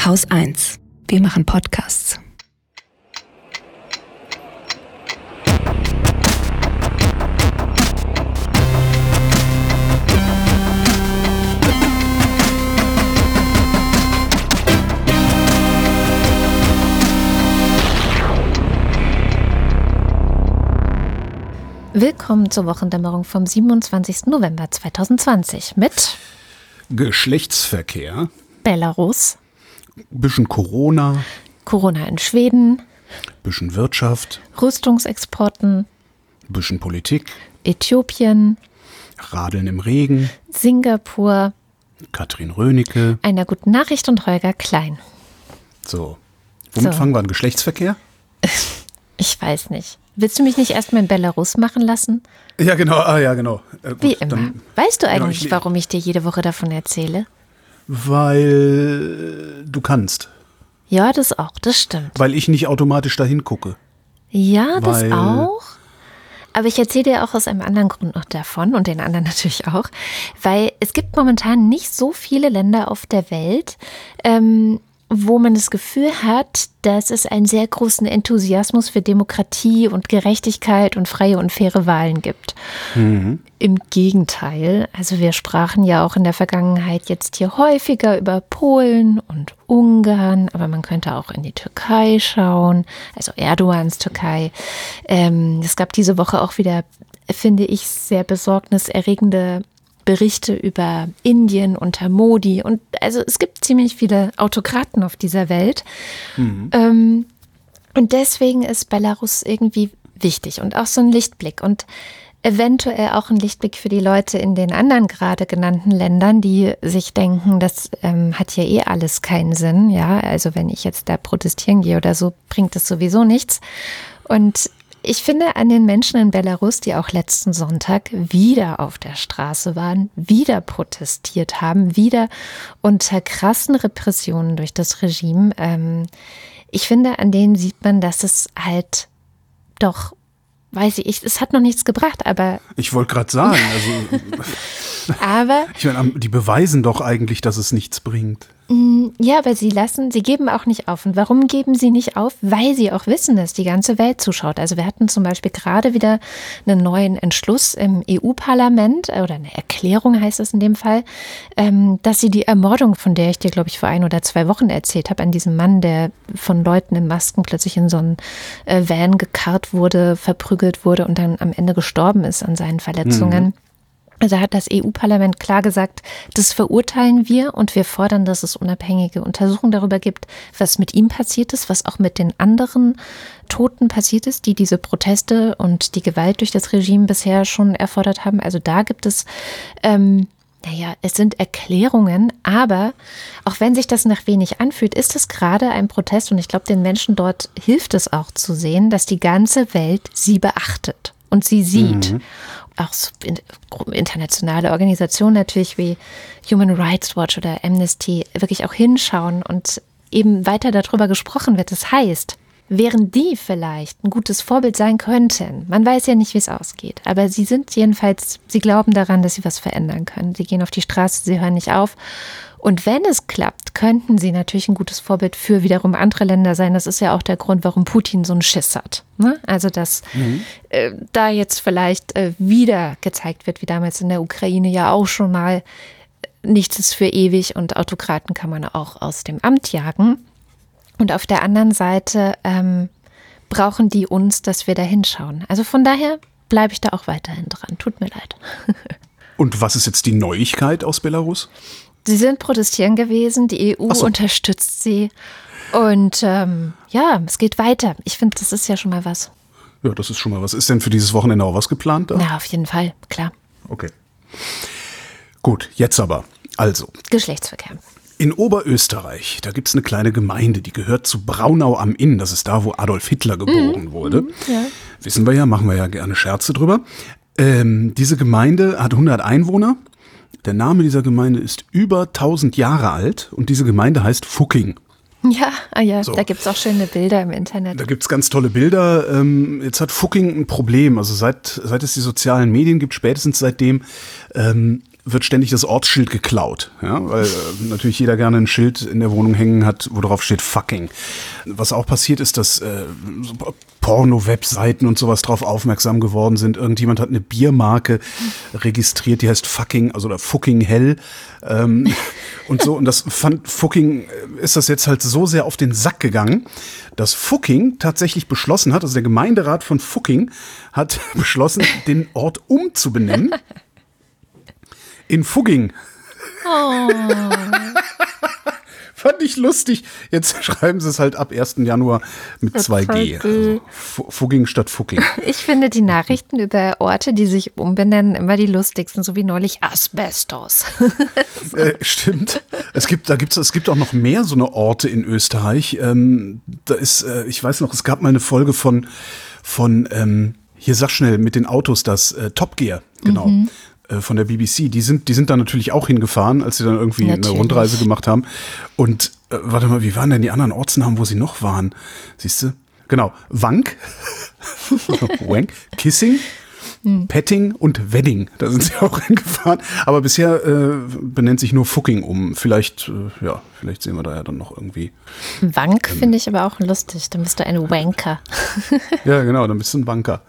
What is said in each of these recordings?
Haus 1. Wir machen Podcasts. Willkommen zur Wochendämmerung vom 27. November 2020 mit Geschlechtsverkehr, Belarus, bisschen Corona in Schweden, bisschen Wirtschaft, Rüstungsexporten, bisschen Politik, Äthiopien, Radeln im Regen, Singapur, Katrin Rönecke. einer guten Nachricht und Holger Klein. So, womit fangen wir an? Geschlechtsverkehr? Ich weiß nicht. Willst du mich nicht erstmal in Belarus machen lassen? Ja, genau. Gut, Wie immer. dann, Weißt du eigentlich, genau, warum ich dir jede Woche davon erzähle? weil du kannst. Ja, das auch, das stimmt. Weil ich nicht automatisch dahin gucke. Ja, das Weil- auch. Aber ich erzähle dir auch aus einem anderen Grund noch davon und den anderen natürlich auch, weil es gibt momentan nicht so viele Länder auf der Welt, wo man das Gefühl hat, dass es einen sehr großen Enthusiasmus für Demokratie und Gerechtigkeit und freie und faire Wahlen gibt. Im Gegenteil, also wir sprachen ja auch in der Vergangenheit jetzt hier häufiger über Polen und Ungarn, aber man könnte auch in die Türkei schauen, also Erdogans Türkei. Es gab diese Woche auch wieder, finde ich, sehr besorgniserregende Berichte über Indien unter Modi und also es gibt ziemlich viele Autokraten auf dieser Welt. Und deswegen ist Belarus irgendwie wichtig und auch so ein Lichtblick und eventuell auch ein Lichtblick für die Leute in den anderen gerade genannten Ländern, die sich denken, das hat ja eh alles keinen Sinn. Ja, also wenn ich jetzt da protestieren gehe oder so, bringt das sowieso nichts. Und ich finde an den Menschen in Belarus, die auch letzten Sonntag wieder auf der Straße waren, wieder protestiert haben, wieder unter krassen Repressionen durch das Regime, ich finde, an denen sieht man, dass es halt doch, weiß ich, es hat noch nichts gebracht, aber... Ich wollte gerade sagen, aber ich meine, die beweisen doch eigentlich, dass es nichts bringt. ja, aber sie geben auch nicht auf. Und warum geben sie nicht auf? Weil sie auch wissen, dass die ganze Welt zuschaut. Also wir hatten zum Beispiel gerade wieder einen neuen Entschluss im EU-Parlament, oder eine Erklärung heißt es in dem Fall, dass sie die Ermordung, von der ich dir, glaube ich, vor 1 oder 2 Wochen erzählt habe, an diesem Mann, der von Leuten in Masken plötzlich in so einen Van gekarrt wurde, verprügelt wurde und dann am Ende gestorben ist an seinen Verletzungen. Also hat das EU-Parlament klar gesagt, das verurteilen wir und wir fordern, dass es unabhängige Untersuchungen darüber gibt, was mit ihm passiert ist, was auch mit den anderen Toten passiert ist, die diese Proteste und die Gewalt durch das Regime bisher schon erfordert haben. Also da gibt es, es sind Erklärungen, aber auch wenn sich das nach wenig anfühlt, ist es gerade ein Protest und ich glaube, den Menschen dort hilft es auch zu sehen, dass die ganze Welt sie beachtet und sie sieht. Auch so internationale Organisationen natürlich wie Human Rights Watch oder Amnesty wirklich auch hinschauen und eben weiter darüber gesprochen wird. Das heißt, während die vielleicht ein gutes Vorbild sein könnten, man weiß ja nicht, wie es ausgeht, aber sie glauben daran, dass sie was verändern können. Sie gehen auf die Straße, sie hören nicht auf. Und wenn es klappt, könnten sie natürlich ein gutes Vorbild für wiederum andere Länder sein. Das ist ja auch der Grund, warum Putin so einen Schiss hat. Ne? Also, dass da jetzt vielleicht wieder gezeigt wird, wie damals in der Ukraine ja auch schon mal, nichts ist für ewig und Autokraten kann man auch aus dem Amt jagen. Und auf der anderen Seite brauchen die uns, dass wir da hinschauen. Also von daher bleibe ich da auch weiterhin dran. Tut mir leid. Und was ist jetzt die Neuigkeit aus Belarus? Sie sind protestieren gewesen, die EU unterstützt sie und es geht weiter. Ich finde, das ist ja schon mal was. Ja, das ist schon mal was. Ist denn für dieses Wochenende auch was geplant? Na, auf jeden Fall, klar. Okay. Gut, jetzt aber. Also. Geschlechtsverkehr. In Oberösterreich, da gibt es eine kleine Gemeinde, die gehört zu Braunau am Inn. Das ist da, wo Adolf Hitler geboren wurde. Ja. Wissen wir ja, machen wir ja gerne Scherze drüber. Diese Gemeinde hat 100 Einwohner. Der Name dieser Gemeinde ist über 1000 Jahre alt und diese Gemeinde heißt Fucking. Ja, So. Da gibt es auch schöne Bilder im Internet. Da gibt es ganz tolle Bilder. Jetzt hat Fucking ein Problem. Also seit es die sozialen Medien gibt, spätestens seitdem, wird ständig das Ortsschild geklaut. Ja, weil natürlich jeder gerne ein Schild in der Wohnung hängen hat, wo drauf steht fucking. Was auch passiert ist, dass so Porno-Webseiten und sowas drauf aufmerksam geworden sind. Irgendjemand hat eine Biermarke registriert, die heißt fucking, also oder fucking hell. Und so, und das ist das jetzt halt so sehr auf den Sack gegangen, dass Fucking tatsächlich beschlossen hat, also der Gemeinderat von Fucking hat beschlossen, den Ort umzubenennen in Fugging. Oh. Fand ich lustig. Jetzt schreiben sie es halt ab 1. Januar mit 2G. Also Fugging statt Fucking. Ich finde die Nachrichten über Orte, die sich umbenennen, immer die lustigsten, so wie neulich Asbestos. Stimmt. Es gibt auch noch mehr so eine Orte in Österreich. Da ist, ich weiß noch, es gab mal eine Folge von hier sag schnell mit den Autos, das Top Gear, genau. Von der BBC, die sind da natürlich auch hingefahren, als sie dann irgendwie eine Rundreise gemacht haben. Und warte mal, wie waren denn die anderen Ortsnamen, wo sie noch waren? Siehst du? Genau, Wank, Wank, Kissing, Petting und Wedding. Da sind sie auch hingefahren. Aber bisher benennt sich nur Fucking um. Vielleicht sehen wir da ja dann noch irgendwie. Wank finde ich aber auch lustig. Dann bist du ein Wanker. Ja, genau, dann bist du ein Wanker.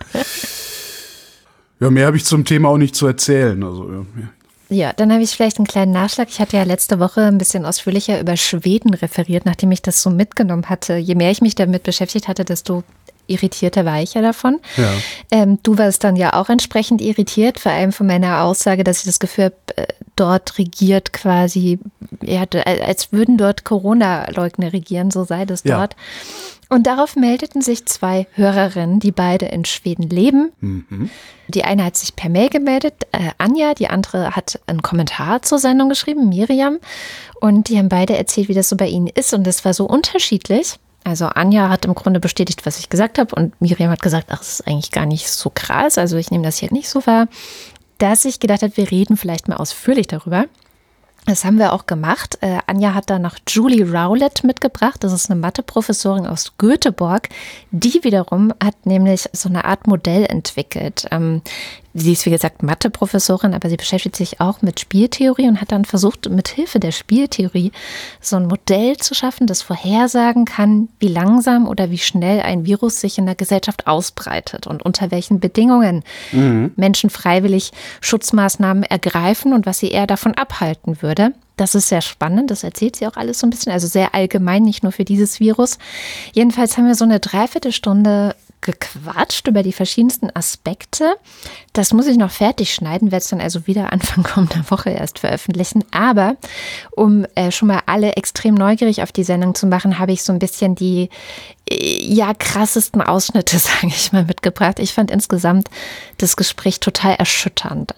Ja, mehr habe ich zum Thema auch nicht zu erzählen. Also, ja, dann habe ich vielleicht einen kleinen Nachschlag. Ich hatte ja letzte Woche ein bisschen ausführlicher über Schweden referiert, nachdem ich das so mitgenommen hatte. Je mehr ich mich damit beschäftigt hatte, desto irritierter war ich ja davon. Ja. Du warst dann ja auch entsprechend irritiert, vor allem von meiner Aussage, dass ich das Gefühl habe, dort regiert quasi, ja, als würden dort Corona-Leugner regieren, so sei das dort. Ja. Und darauf meldeten sich 2 Hörerinnen, die beide in Schweden leben. Mhm. Die eine hat sich per Mail gemeldet, Anja, die andere hat einen Kommentar zur Sendung geschrieben, Miriam. Und die haben beide erzählt, wie das so bei ihnen ist. Und das war so unterschiedlich. Also Anja hat im Grunde bestätigt, was ich gesagt habe. Und Miriam hat gesagt, ach, das ist eigentlich gar nicht so krass. Also ich nehme das hier nicht so wahr. Dass ich gedacht habe, wir reden vielleicht mal ausführlich darüber. Das haben wir auch gemacht. Anja hat da noch Julie Rowlett mitgebracht. Das ist eine Matheprofessorin aus Göteborg. Die wiederum hat nämlich so eine Art Modell entwickelt. Sie ist, wie gesagt, Matheprofessorin, aber sie beschäftigt sich auch mit Spieltheorie und hat dann versucht, mit Hilfe der Spieltheorie so ein Modell zu schaffen, das vorhersagen kann, wie langsam oder wie schnell ein Virus sich in der Gesellschaft ausbreitet und unter welchen Bedingungen Menschen freiwillig Schutzmaßnahmen ergreifen und was sie eher davon abhalten würde. Das ist sehr spannend, das erzählt sie auch alles so ein bisschen, also sehr allgemein, nicht nur für dieses Virus. Jedenfalls haben wir so eine Dreiviertelstunde gequatscht über die verschiedensten Aspekte. Das muss ich noch fertig schneiden, werde es dann also wieder Anfang kommender Woche erst veröffentlichen. Aber um schon mal alle extrem neugierig auf die Sendung zu machen, habe ich so ein bisschen die krassesten Ausschnitte, sage ich mal, mitgebracht. Ich fand insgesamt das Gespräch total erschütternd.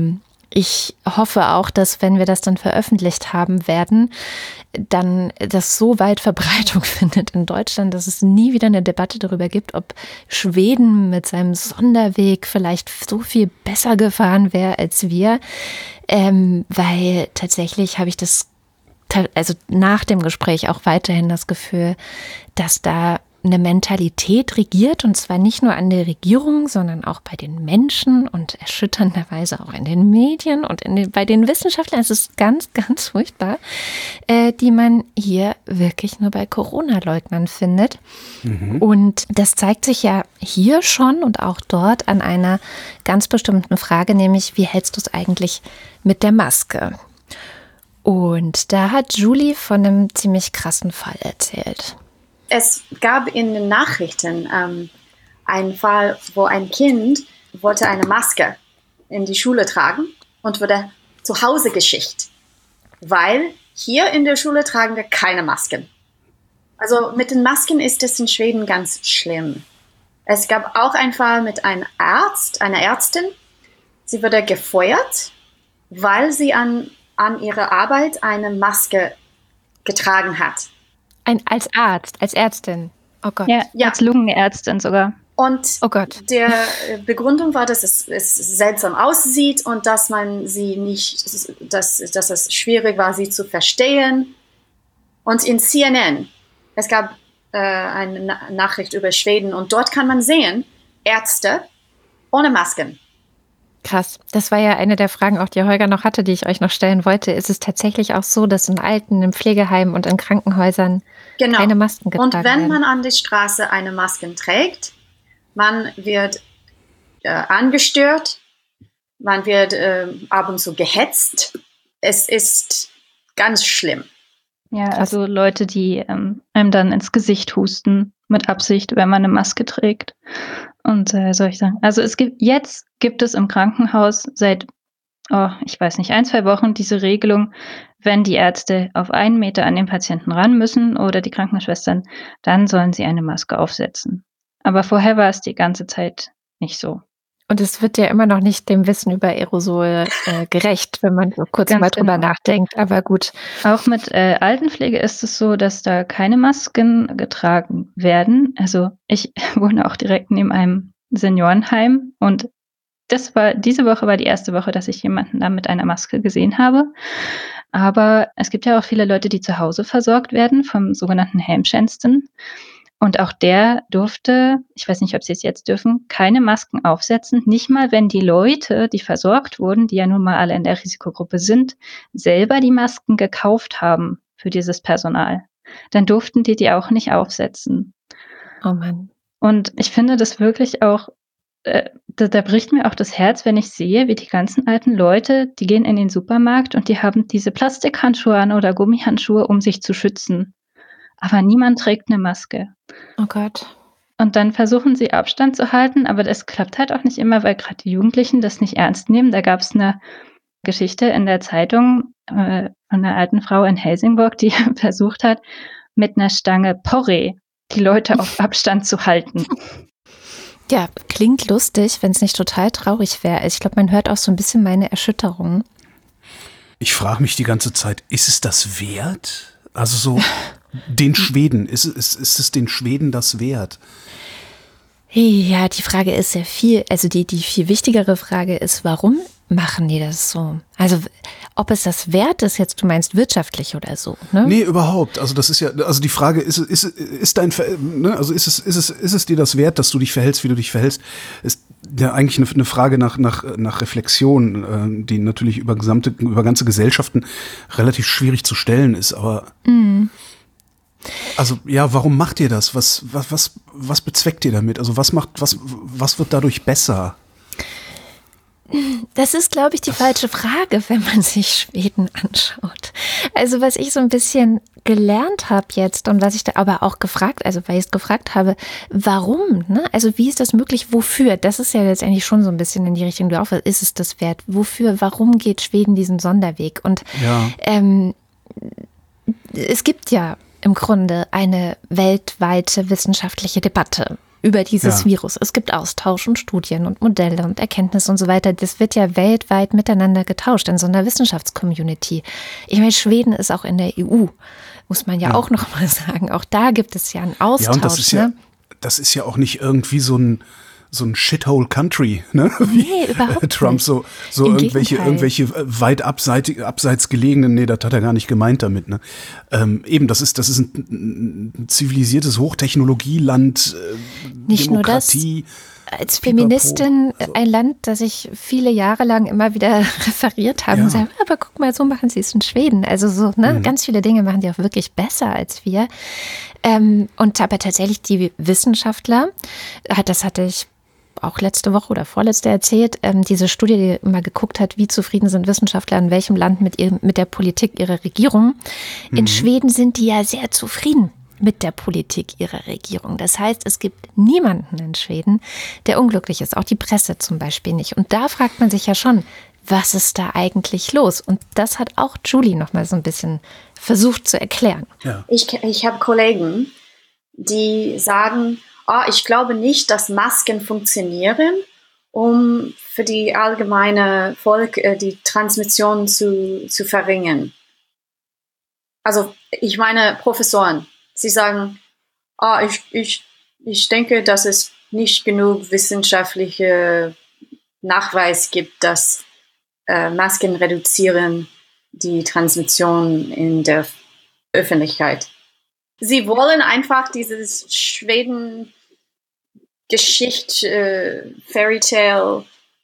Ich hoffe auch, dass, wenn wir das dann veröffentlicht haben werden, dann das so weit Verbreitung findet in Deutschland, dass es nie wieder eine Debatte darüber gibt, ob Schweden mit seinem Sonderweg vielleicht so viel besser gefahren wäre als wir. Weil tatsächlich habe ich also nach dem Gespräch auch weiterhin das Gefühl, dass da eine Mentalität regiert, und zwar nicht nur an der Regierung, sondern auch bei den Menschen und erschütternderweise auch in den Medien und bei den Wissenschaftlern. Es ist ganz, ganz furchtbar, die man hier wirklich nur bei Corona-Leugnern findet. Mhm. Und das zeigt sich ja hier schon und auch dort an einer ganz bestimmten Frage, nämlich wie hältst du es eigentlich mit der Maske? Und da hat Julie von einem ziemlich krassen Fall erzählt. Es gab in den Nachrichten einen Fall, wo ein Kind wollte eine Maske in die Schule tragen und wurde zu Hause geschickt, weil hier in der Schule tragen wir keine Masken. Also mit den Masken ist es in Schweden ganz schlimm. Es gab auch einen Fall mit einem Arzt, einer Ärztin. Sie wurde gefeuert, weil sie an ihrer Arbeit eine Maske getragen hat. Als Arzt, als Ärztin. Oh Gott. Ja, als Lungenärztin sogar. Und der Begründung war, dass es seltsam aussieht und dass man sie nicht, dass es schwierig war, sie zu verstehen. Und in CNN, es gab eine Nachricht über Schweden und dort kann man sehen, Ärzte ohne Masken. Krass. Das war ja eine der Fragen, auch die Holger noch hatte, die ich euch noch stellen wollte. Ist es tatsächlich auch so, dass in Alten, in Pflegeheimen und in Krankenhäusern keine Masken getragen werden? Und wenn man an der Straße eine Maske trägt, man wird angestört, man wird ab und zu gehetzt. Es ist ganz schlimm. Ja, also Leute, die einem dann ins Gesicht husten mit Absicht, wenn man eine Maske trägt. Und soll ich sagen, also jetzt gibt es im Krankenhaus seit, ich weiß nicht, 1-2 Wochen diese Regelung, wenn die Ärzte auf 1 Meter an den Patienten ran müssen oder die Krankenschwestern, dann sollen sie eine Maske aufsetzen. Aber vorher war es die ganze Zeit nicht so. Und es wird ja immer noch nicht dem Wissen über Aerosol gerecht, wenn man so kurz mal drüber nachdenkt. Aber gut. Auch mit Altenpflege ist es so, dass da keine Masken getragen werden. Also ich wohne auch direkt neben einem Seniorenheim und diese Woche war die erste Woche, dass ich jemanden da mit einer Maske gesehen habe. Aber es gibt ja auch viele Leute, die zu Hause versorgt werden vom sogenannten Hemtjänsten. Und auch der durfte, ich weiß nicht, ob sie es jetzt dürfen, keine Masken aufsetzen. Nicht mal, wenn die Leute, die versorgt wurden, die ja nun mal alle in der Risikogruppe sind, selber die Masken gekauft haben für dieses Personal. Dann durften die auch nicht aufsetzen. Oh Mann. Und ich finde das wirklich auch, da bricht mir auch das Herz, wenn ich sehe, wie die ganzen alten Leute, die gehen in den Supermarkt und die haben diese Plastikhandschuhe an oder Gummihandschuhe, um sich zu schützen. Aber niemand trägt eine Maske. Oh Gott. Und dann versuchen sie Abstand zu halten, aber das klappt halt auch nicht immer, weil gerade die Jugendlichen das nicht ernst nehmen. Da gab es eine Geschichte in der Zeitung von einer alten Frau in Helsingborg, die versucht hat, mit einer Stange Porree die Leute auf Abstand zu halten. Ja, klingt lustig, wenn es nicht total traurig wäre. Ich glaube, man hört auch so ein bisschen meine Erschütterung. Ich frage mich die ganze Zeit, ist es das wert? Also so den Schweden, ist es den Schweden das wert? Ja, die Frage ist sehr viel, also die viel wichtigere Frage ist, warum machen die das so? Also ob es das wert ist, jetzt du meinst wirtschaftlich oder so, ne? Nee, überhaupt. Also das ist ja, also die Frage ist es dir das wert, dass du dich verhältst, wie du dich verhältst? Ist ja eigentlich eine Frage nach Reflexion, die natürlich über ganze Gesellschaften relativ schwierig zu stellen ist, aber also ja, warum macht ihr das? Was bezweckt ihr damit? Also was wird dadurch besser? Das ist, glaube ich, die falsche Frage, wenn man sich Schweden anschaut. Also was ich so ein bisschen gelernt habe jetzt und was ich da aber auch weil ich es gefragt habe, warum? Ne? Also wie ist das möglich? Wofür? Das ist ja letztendlich schon so ein bisschen in die Richtung, du auch, ist es das wert? Wofür? Warum geht Schweden diesen Sonderweg? Und ja. Es gibt ja im Grunde eine weltweite wissenschaftliche Debatte über dieses Virus. Es gibt Austausch und Studien und Modelle und Erkenntnisse und so weiter. Das wird ja weltweit miteinander getauscht in so einer Wissenschaftscommunity. Ich meine, Schweden ist auch in der EU, muss man ja auch noch mal sagen. Auch da gibt es ja einen Austausch. Ja, und das ist ja auch nicht irgendwie so ein Shithole Country, ne? Nee, überhaupt Trump nicht. so irgendwelche weit abseits gelegenen, nee, das hat er gar nicht gemeint damit, ne? Eben, das ist ein zivilisiertes Hochtechnologieland, nicht Demokratie. Nur das, als Feministin ein Land, das ich viele Jahre lang immer wieder referiert habe und sage, aber guck mal, so machen sie es in Schweden. Also so, ne, ganz viele Dinge machen die auch wirklich besser als wir. Und aber tatsächlich die Wissenschaftler, das hatte ich auch letzte Woche oder vorletzte erzählt, diese Studie, die immer geguckt hat, wie zufrieden sind Wissenschaftler in welchem Land mit der Politik ihrer Regierung. In Schweden sind die ja sehr zufrieden mit der Politik ihrer Regierung. Das heißt, es gibt niemanden in Schweden, der unglücklich ist, auch die Presse zum Beispiel nicht. Und da fragt man sich ja schon, was ist da eigentlich los? Und das hat auch Julie noch mal so ein bisschen versucht zu erklären. Ja. Ich habe Kollegen, die sagen, ich glaube nicht, dass Masken funktionieren, um für die allgemeine Volk die Transmission zu verringern. Also ich meine Professoren, sie sagen, ich denke, dass es nicht genug wissenschaftliche Nachweis gibt, dass Masken reduzieren die Transmission in der Öffentlichkeit. Sie wollen einfach dieses Schweden-Geschichte, Fairy Tale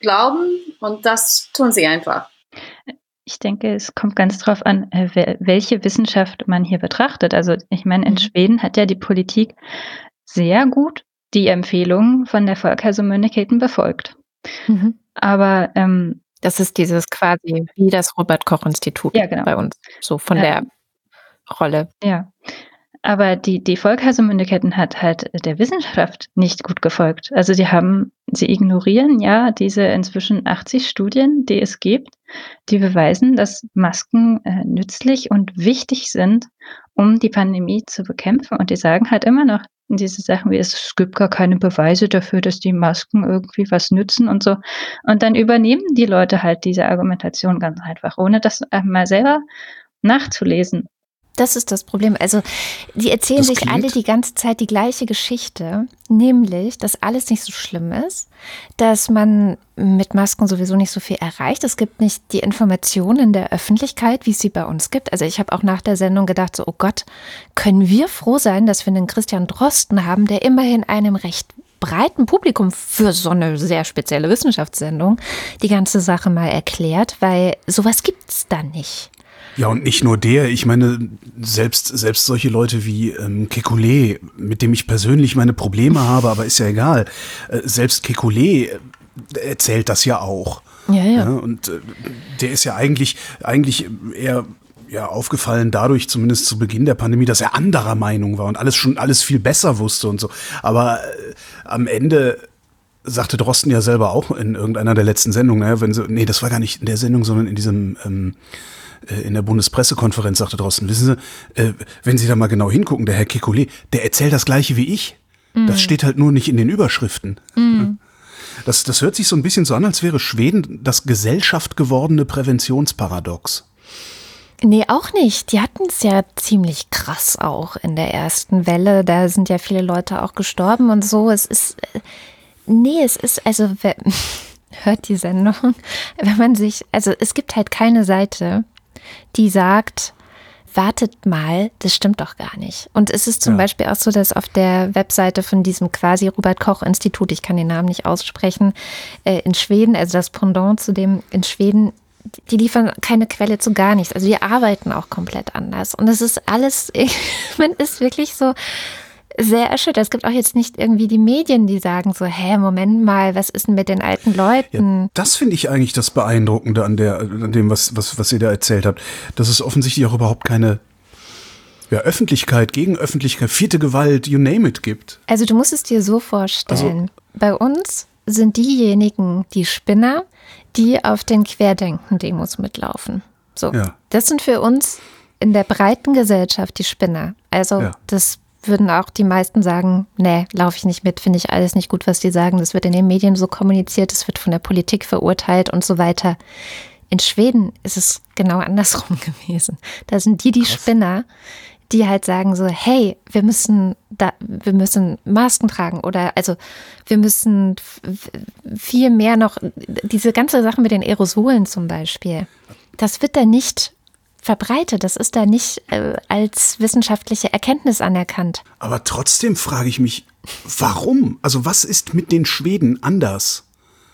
glauben und das tun sie einfach. Ich denke, es kommt ganz drauf an, welche Wissenschaft man hier betrachtet. Also ich meine, in Schweden hat ja die Politik sehr gut die Empfehlungen von der Folkhälsomyndigheten befolgt. Aber das ist dieses quasi wie das Robert-Koch-Institut bei uns, so von der Rolle. Ja, aber die Folkhälsomyndigheten hat halt der Wissenschaft nicht gut gefolgt. Also sie ignorieren ja diese inzwischen 80 Studien, die es gibt, die beweisen, dass Masken nützlich und wichtig sind, um die Pandemie zu bekämpfen. Und die sagen halt immer noch diese Sachen wie, es gibt gar keine Beweise dafür, dass die Masken irgendwie was nützen und so. Und dann übernehmen die Leute halt diese Argumentation ganz einfach, ohne das mal selber nachzulesen. Das ist das Problem. Also die erzählen sich alle die ganze Zeit die gleiche Geschichte, nämlich, dass alles nicht so schlimm ist, dass man mit Masken sowieso nicht so viel erreicht. Es gibt nicht die Informationen der Öffentlichkeit, wie es sie bei uns gibt. Also ich habe auch nach der Sendung gedacht, so, oh Gott, können wir froh sein, dass wir einen Christian Drosten haben, der immerhin einem recht breiten Publikum für so eine sehr spezielle Wissenschaftssendung die ganze Sache mal erklärt, weil sowas gibt's da nicht. Ja, und nicht nur der, ich meine, selbst solche Leute wie Kekulé, mit dem ich persönlich meine Probleme habe, aber ist ja egal, selbst Kekulé erzählt das ja auch. Ja. Und der ist ja eigentlich eher aufgefallen dadurch, zumindest zu Beginn der Pandemie, dass er anderer Meinung war und alles viel besser wusste und so. Aber am Ende sagte Drosten ja selber auch in irgendeiner der letzten Sendungen, das war gar nicht in der Sendung, sondern in diesem in der Bundespressekonferenz sagte Drosten, wissen Sie, wenn Sie da mal genau hingucken, der Herr Kekulé, der erzählt das Gleiche wie ich. Das steht halt nur nicht in den Überschriften. Das hört sich so ein bisschen so an, als wäre Schweden das Gesellschaft gewordene Präventionsparadox. Nee, auch nicht. Die hatten es ja ziemlich krass auch in der ersten Welle. Da sind ja viele Leute auch gestorben und so. Hört die Sendung, es gibt halt keine Seite, die sagt, wartet mal, das stimmt doch gar nicht. Und es ist zum Beispiel auch so, dass auf der Webseite von diesem quasi Robert-Koch-Institut, ich kann den Namen nicht aussprechen, in Schweden, also das Pendant zu dem in Schweden, die liefern keine Quelle zu gar nichts. Also die arbeiten auch komplett anders. Und es ist alles, man ist wirklich so sehr erschüttert. Es gibt auch jetzt nicht irgendwie die Medien, die sagen so, Moment mal, was ist denn mit den alten Leuten? Ja, das finde ich eigentlich das Beeindruckende an dem, was ihr da erzählt habt. Dass es offensichtlich auch überhaupt keine Öffentlichkeit, Gegenöffentlichkeit, vierte Gewalt, you name it gibt. Also du musst es dir so vorstellen, bei uns sind diejenigen die Spinner, die auf den Querdenken-Demos mitlaufen. So, das sind für uns in der breiten Gesellschaft die Spinner. Also das würden auch die meisten sagen, nee, laufe ich nicht mit, finde ich alles nicht gut, was die sagen. Das wird in den Medien so kommuniziert, das wird von der Politik verurteilt und so weiter. In Schweden ist es genau andersrum gewesen. Da sind die Spinner, die halt sagen so, hey, wir müssen Masken tragen oder also wir müssen viel mehr noch, diese ganze Sache mit den Aerosolen zum Beispiel, das wird da nicht verbreitet. Das ist da nicht als wissenschaftliche Erkenntnis anerkannt. Aber trotzdem frage ich mich, warum? Also was ist mit den Schweden anders?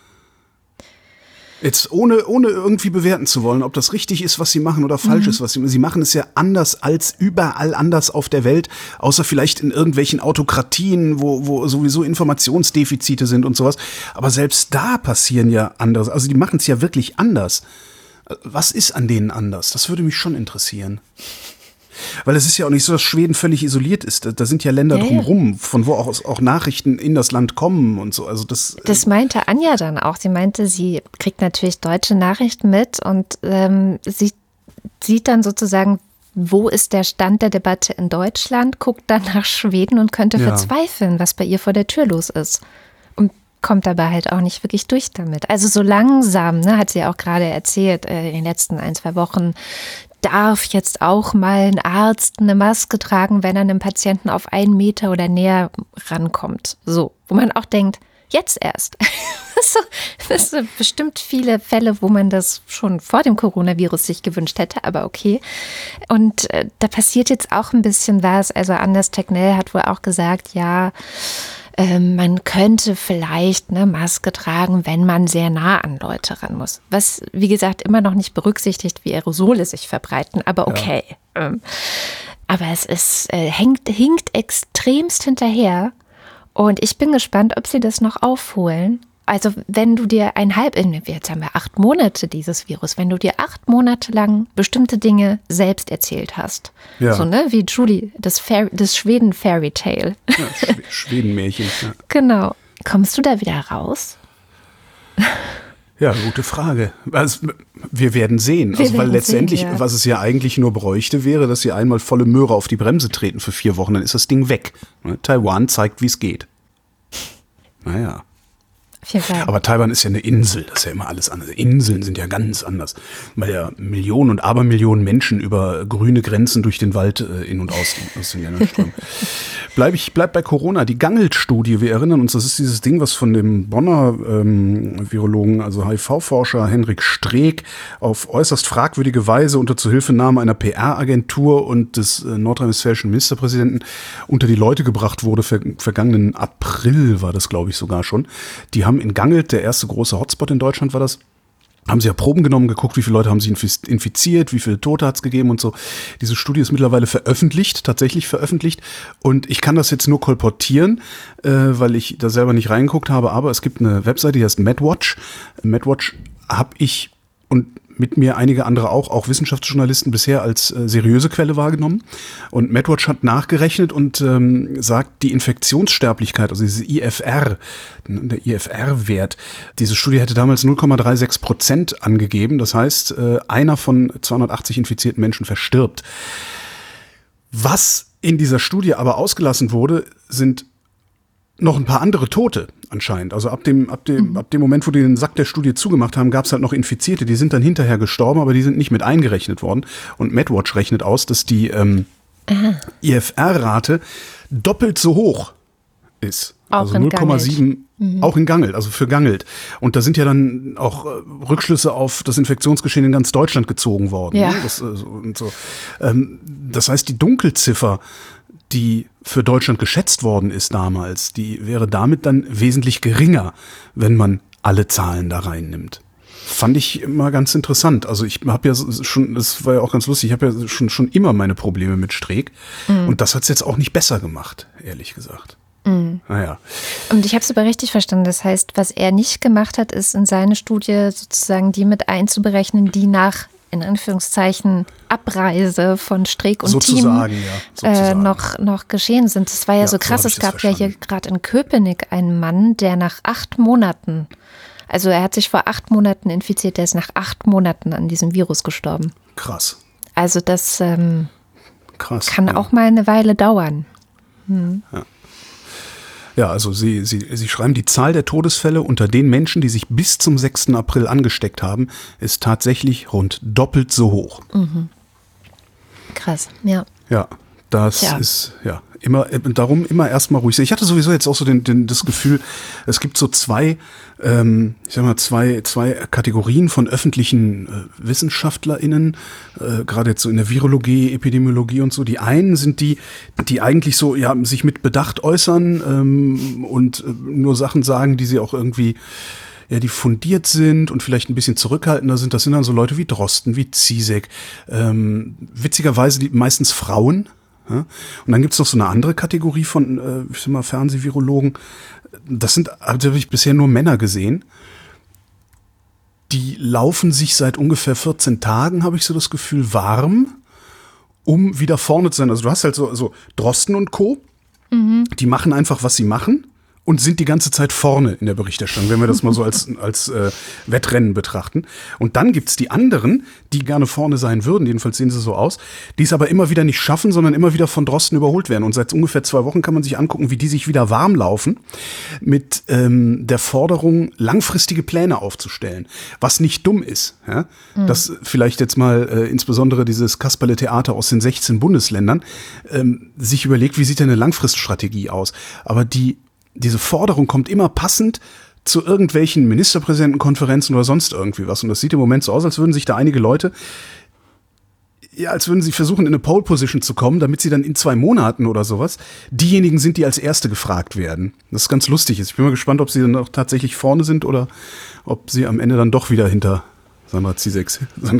Jetzt ohne irgendwie bewerten zu wollen, ob das richtig ist, was sie machen oder falsch ist, was sie machen, ist ja anders als überall anders auf der Welt, außer vielleicht in irgendwelchen Autokratien, wo sowieso Informationsdefizite sind und sowas. Aber selbst da passieren ja andere. Also die machen es ja wirklich anders. Was ist an denen anders? Das würde mich schon interessieren. Weil es ist ja auch nicht so, dass Schweden völlig isoliert ist. Da sind ja Länder drumherum, von wo auch Nachrichten in das Land kommen und so. Also das meinte Anja dann auch. Sie meinte, sie kriegt natürlich deutsche Nachrichten mit und sie sieht dann sozusagen, wo ist der Stand der Debatte in Deutschland, guckt dann nach Schweden und könnte verzweifeln, was bei ihr vor der Tür los ist. Kommt dabei halt auch nicht wirklich durch damit. Also so langsam, hat sie auch gerade erzählt, in den letzten 1-2 Wochen, darf jetzt auch mal ein Arzt eine Maske tragen, wenn er einem Patienten auf 1 Meter oder näher rankommt. So, wo man auch denkt, jetzt erst. Das sind bestimmt viele Fälle, wo man das schon vor dem Coronavirus sich gewünscht hätte, aber okay. Und da passiert jetzt auch ein bisschen was. Also Anders Tegnell hat wohl auch gesagt, man könnte vielleicht eine Maske tragen, wenn man sehr nah an Leute ran muss. Was, wie gesagt, immer noch nicht berücksichtigt, wie Aerosole sich verbreiten, aber okay. Ja. Aber es hinkt extremst hinterher und ich bin gespannt, ob sie das noch aufholen. Also wenn du dir jetzt haben wir 8 Monate dieses Virus, wenn du dir 8 Monate lang bestimmte Dinge selbst erzählt hast, so wie Julie, das Schweden-Fairy-Tale. Ja, Schweden-Märchen. Ja. Genau. Kommst du da wieder raus? Ja, gute Frage. Also, wir werden sehen. Weil letztendlich, was es ja eigentlich nur bräuchte, wäre, dass sie einmal volle Möhre auf die Bremse treten für 4 Wochen, dann ist das Ding weg. Taiwan zeigt, wie es geht. Naja. Aber Taiwan ist ja eine Insel, das ist ja immer alles anders. Inseln sind ja ganz anders, weil ja Millionen und Abermillionen Menschen über grüne Grenzen durch den Wald in und aus den Ländern strömen. Bleib bei Corona. Die Gangelt-Studie, wir erinnern uns, das ist dieses Ding, was von dem Bonner Virologen, also HIV-Forscher Henrik Streeck auf äußerst fragwürdige Weise unter Zuhilfenahme einer PR-Agentur und des nordrhein-westfälischen Ministerpräsidenten unter die Leute gebracht wurde. Vergangenen April war das, glaube ich, sogar schon. Die haben in Gangelt, der erste große Hotspot in Deutschland war das, haben sie ja Proben genommen, geguckt, wie viele Leute haben sich infiziert, wie viele Tote hat es gegeben und so. Diese Studie ist mittlerweile tatsächlich veröffentlicht. Und ich kann das jetzt nur kolportieren, weil ich da selber nicht reingeguckt habe. Aber es gibt eine Webseite, die heißt MedWatch. MedWatch habe ich und mit mir einige andere auch Wissenschaftsjournalisten bisher als seriöse Quelle wahrgenommen. Und MedWatch hat nachgerechnet und sagt, die Infektionssterblichkeit, also diese IFR, der IFR-Wert, diese Studie hätte damals 0,36% angegeben. Das heißt, einer von 280 infizierten Menschen verstirbt. Was in dieser Studie aber ausgelassen wurde, sind noch ein paar andere Tote anscheinend. Also ab dem Moment, wo die den Sack der Studie zugemacht haben, gab es halt noch Infizierte. Die sind dann hinterher gestorben, aber die sind nicht mit eingerechnet worden. Und MedWatch rechnet aus, dass die IFR-Rate doppelt so hoch ist. Auch also 0,7, auch in Gangelt, also für Gangelt. Und da sind ja dann auch Rückschlüsse auf das Infektionsgeschehen in ganz Deutschland gezogen worden. Ja. Ne? Das heißt, die Dunkelziffer, die für Deutschland geschätzt worden ist damals, die wäre damit dann wesentlich geringer, wenn man alle Zahlen da reinnimmt. Fand ich immer ganz interessant. Also ich habe ja schon, das war ja auch ganz lustig, ich habe ja schon immer meine Probleme mit Streeck. Und das hat es jetzt auch nicht besser gemacht, ehrlich gesagt. Naja. Und ich habe es aber richtig verstanden. Das heißt, was er nicht gemacht hat, ist in seine Studie sozusagen die mit einzuberechnen, die nach, in Anführungszeichen, Abreise von Streeck und sozusagen, Team noch geschehen sind. Das war ja so krass. Es gab ja hier gerade in Köpenick einen Mann, der nach 8 Monaten, also er hat sich vor 8 Monaten infiziert, der ist nach 8 Monaten an diesem Virus gestorben. Krass. Also das krass, kann auch mal eine Weile dauern. Ja. Ja, also Sie schreiben, die Zahl der Todesfälle unter den Menschen, die sich bis zum 6. April angesteckt haben, ist tatsächlich rund doppelt so hoch. Krass, ja. Ja, das ist, darum immer erstmal ruhig sein. Ich hatte sowieso jetzt auch so das Gefühl, es gibt so zwei Kategorien von öffentlichen WissenschaftlerInnen, gerade jetzt so in der Virologie, Epidemiologie und so. Die einen sind die eigentlich so, sich mit Bedacht äußern und nur Sachen sagen, die sie auch irgendwie, die fundiert sind und vielleicht ein bisschen zurückhaltender sind. Das sind dann so Leute wie Drosten, wie Ziesek, witzigerweise meistens Frauen. Ja? Und dann gibt es noch so eine andere Kategorie von Fernsehvirologen. Das habe ich bisher nur Männer gesehen. Die laufen sich seit ungefähr 14 Tagen, habe ich so das Gefühl, warm, um wieder vorne zu sein. Also du hast halt so Drosten und Co., die machen einfach, was sie machen. Und sind die ganze Zeit vorne in der Berichterstattung, wenn wir das mal so als Wettrennen betrachten. Und dann gibt's die anderen, die gerne vorne sein würden, jedenfalls sehen sie so aus, die es aber immer wieder nicht schaffen, sondern immer wieder von Drosten überholt werden. Und seit ungefähr 2 Wochen kann man sich angucken, wie die sich wieder warm laufen mit der Forderung, langfristige Pläne aufzustellen. Was nicht dumm ist. Ja? Das vielleicht jetzt mal insbesondere dieses Kasperle-Theater aus den 16 Bundesländern sich überlegt, wie sieht denn eine Langfriststrategie aus? Aber diese Forderung kommt immer passend zu irgendwelchen Ministerpräsidentenkonferenzen oder sonst irgendwie was. Und das sieht im Moment so aus, als würden sich da einige Leute ja, als würden sie versuchen, in eine Pole-Position zu kommen, damit sie dann in 2 Monaten oder sowas diejenigen sind, die als Erste gefragt werden. Das ist ganz lustig. Ich bin mal gespannt, ob sie dann auch tatsächlich vorne sind oder ob sie am Ende dann doch wieder hinter Sandra Zizek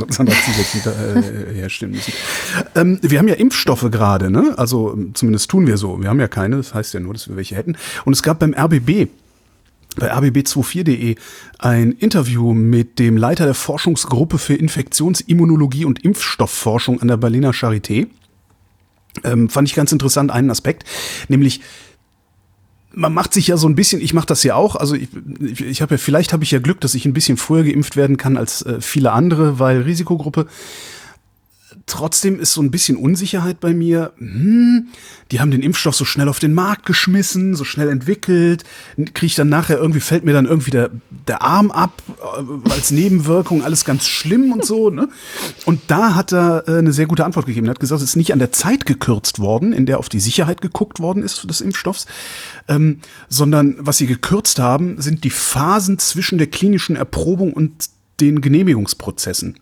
herstellen müssen. Wir haben ja Impfstoffe gerade, ne? Also zumindest tun wir so. Wir haben ja keine, das heißt ja nur, dass wir welche hätten. Und es gab beim RBB, bei rbb24.de, ein Interview mit dem Leiter der Forschungsgruppe für Infektionsimmunologie und Impfstoffforschung an der Berliner Charité. Fand ich ganz interessant, einen Aspekt, nämlich man macht sich ja so ein bisschen, ich mache das ja auch, also vielleicht habe ich ja Glück, dass ich ein bisschen früher geimpft werden kann als viele andere, weil Risikogruppe. Trotzdem ist so ein bisschen Unsicherheit bei mir. Die haben den Impfstoff so schnell auf den Markt geschmissen, so schnell entwickelt. Kriege ich dann nachher fällt mir dann irgendwie der Arm ab, als Nebenwirkung, alles ganz schlimm und so. Ne? Und da hat er eine sehr gute Antwort gegeben. Er hat gesagt, es ist nicht an der Zeit gekürzt worden, in der auf die Sicherheit geguckt worden ist des Impfstoffs, sondern was sie gekürzt haben, sind die Phasen zwischen der klinischen Erprobung und den Genehmigungsprozessen.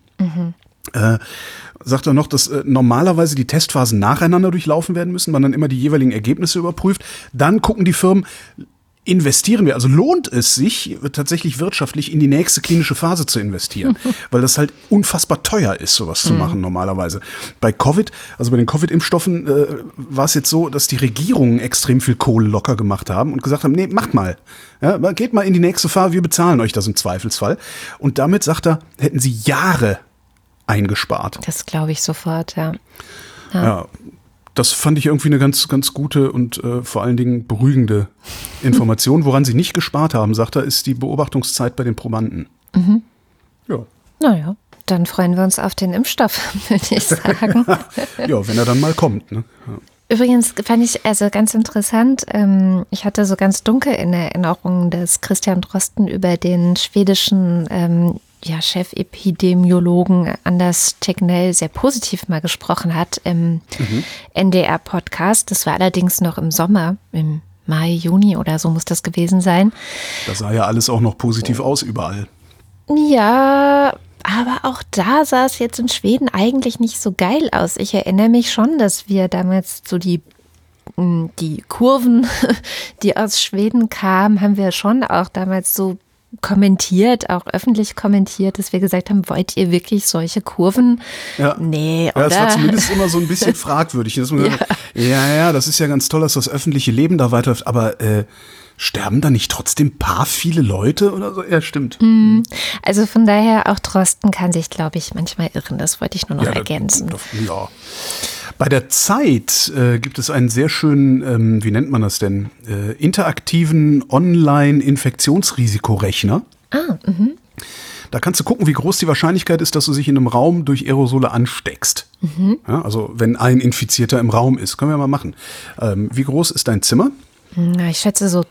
Sagt er noch, dass normalerweise die Testphasen nacheinander durchlaufen werden müssen, man dann immer die jeweiligen Ergebnisse überprüft. Dann gucken die Firmen, investieren wir, also lohnt es sich tatsächlich wirtschaftlich in die nächste klinische Phase zu investieren, weil das halt unfassbar teuer ist, sowas zu machen normalerweise. Bei Covid, also bei den Covid-Impfstoffen war es jetzt so, dass die Regierungen extrem viel Kohle locker gemacht haben und gesagt haben, nee, macht mal. Ja, geht mal in die nächste Phase, wir bezahlen euch das im Zweifelsfall. Und damit, sagt er, hätten sie Jahre eingespart. Das glaube ich sofort, ja. Ja, das fand ich irgendwie eine ganz, ganz gute und vor allen Dingen beruhigende Information. Woran sie nicht gespart haben, sagt er, ist die Beobachtungszeit bei den Probanden. Ja. Naja, dann freuen wir uns auf den Impfstoff, würde ich sagen. Ja, wenn er dann mal kommt. Ne? Ja. Übrigens fand ich also ganz interessant, ich hatte so ganz dunkel in Erinnerung, dass Christian Drosten über den schwedischen Chefepidemiologen Anders Tegnell sehr positiv mal gesprochen hat im NDR-Podcast. Das war allerdings noch im Sommer, im Mai, Juni oder so muss das gewesen sein. Da sah ja alles auch noch positiv aus überall. Ja, aber auch da sah es jetzt in Schweden eigentlich nicht so geil aus. Ich erinnere mich schon, dass wir damals so die Kurven, die aus Schweden kamen, haben wir schon auch damals so kommentiert, auch öffentlich kommentiert, dass wir gesagt haben, wollt ihr wirklich solche Kurven? Ja. Nee, oder? Ja, das war zumindest immer so ein bisschen fragwürdig. Dass man gesagt, das ist ja ganz toll, dass das öffentliche Leben da weiterläuft, aber sterben da nicht trotzdem viele Leute oder so? Ja, stimmt. Also von daher, auch Drosten kann sich, glaube ich, manchmal irren. Das wollte ich nur noch ergänzen. Ja. Bei der Zeit gibt es einen sehr schönen, wie nennt man das denn, interaktiven Online-Infektionsrisikorechner. Da kannst du gucken, wie groß die Wahrscheinlichkeit ist, dass du dich in einem Raum durch Aerosole ansteckst. Ja, also wenn ein Infizierter im Raum ist. Können wir mal machen. Wie groß ist dein Zimmer? Ich schätze so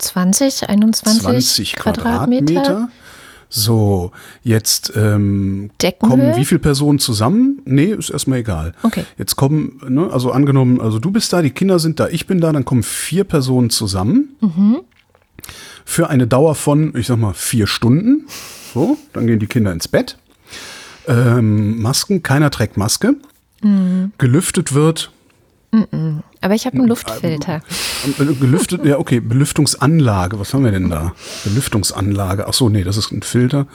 21 Quadratmeter. So, jetzt kommen wie viele Personen zusammen? Nee, ist erstmal egal. Okay. Jetzt kommen, ne, also angenommen, also du bist da, die Kinder sind da, ich bin da, dann kommen 4 Personen zusammen. Für eine Dauer von, ich sag mal, 4 Stunden. So, dann gehen die Kinder ins Bett. Masken, keiner trägt Maske. Gelüftet wird. Aber ich habe einen Luftfilter. Gelüftet, ja okay, Belüftungsanlage, was haben wir denn da? Belüftungsanlage, ach so, nee, das ist ein Filter.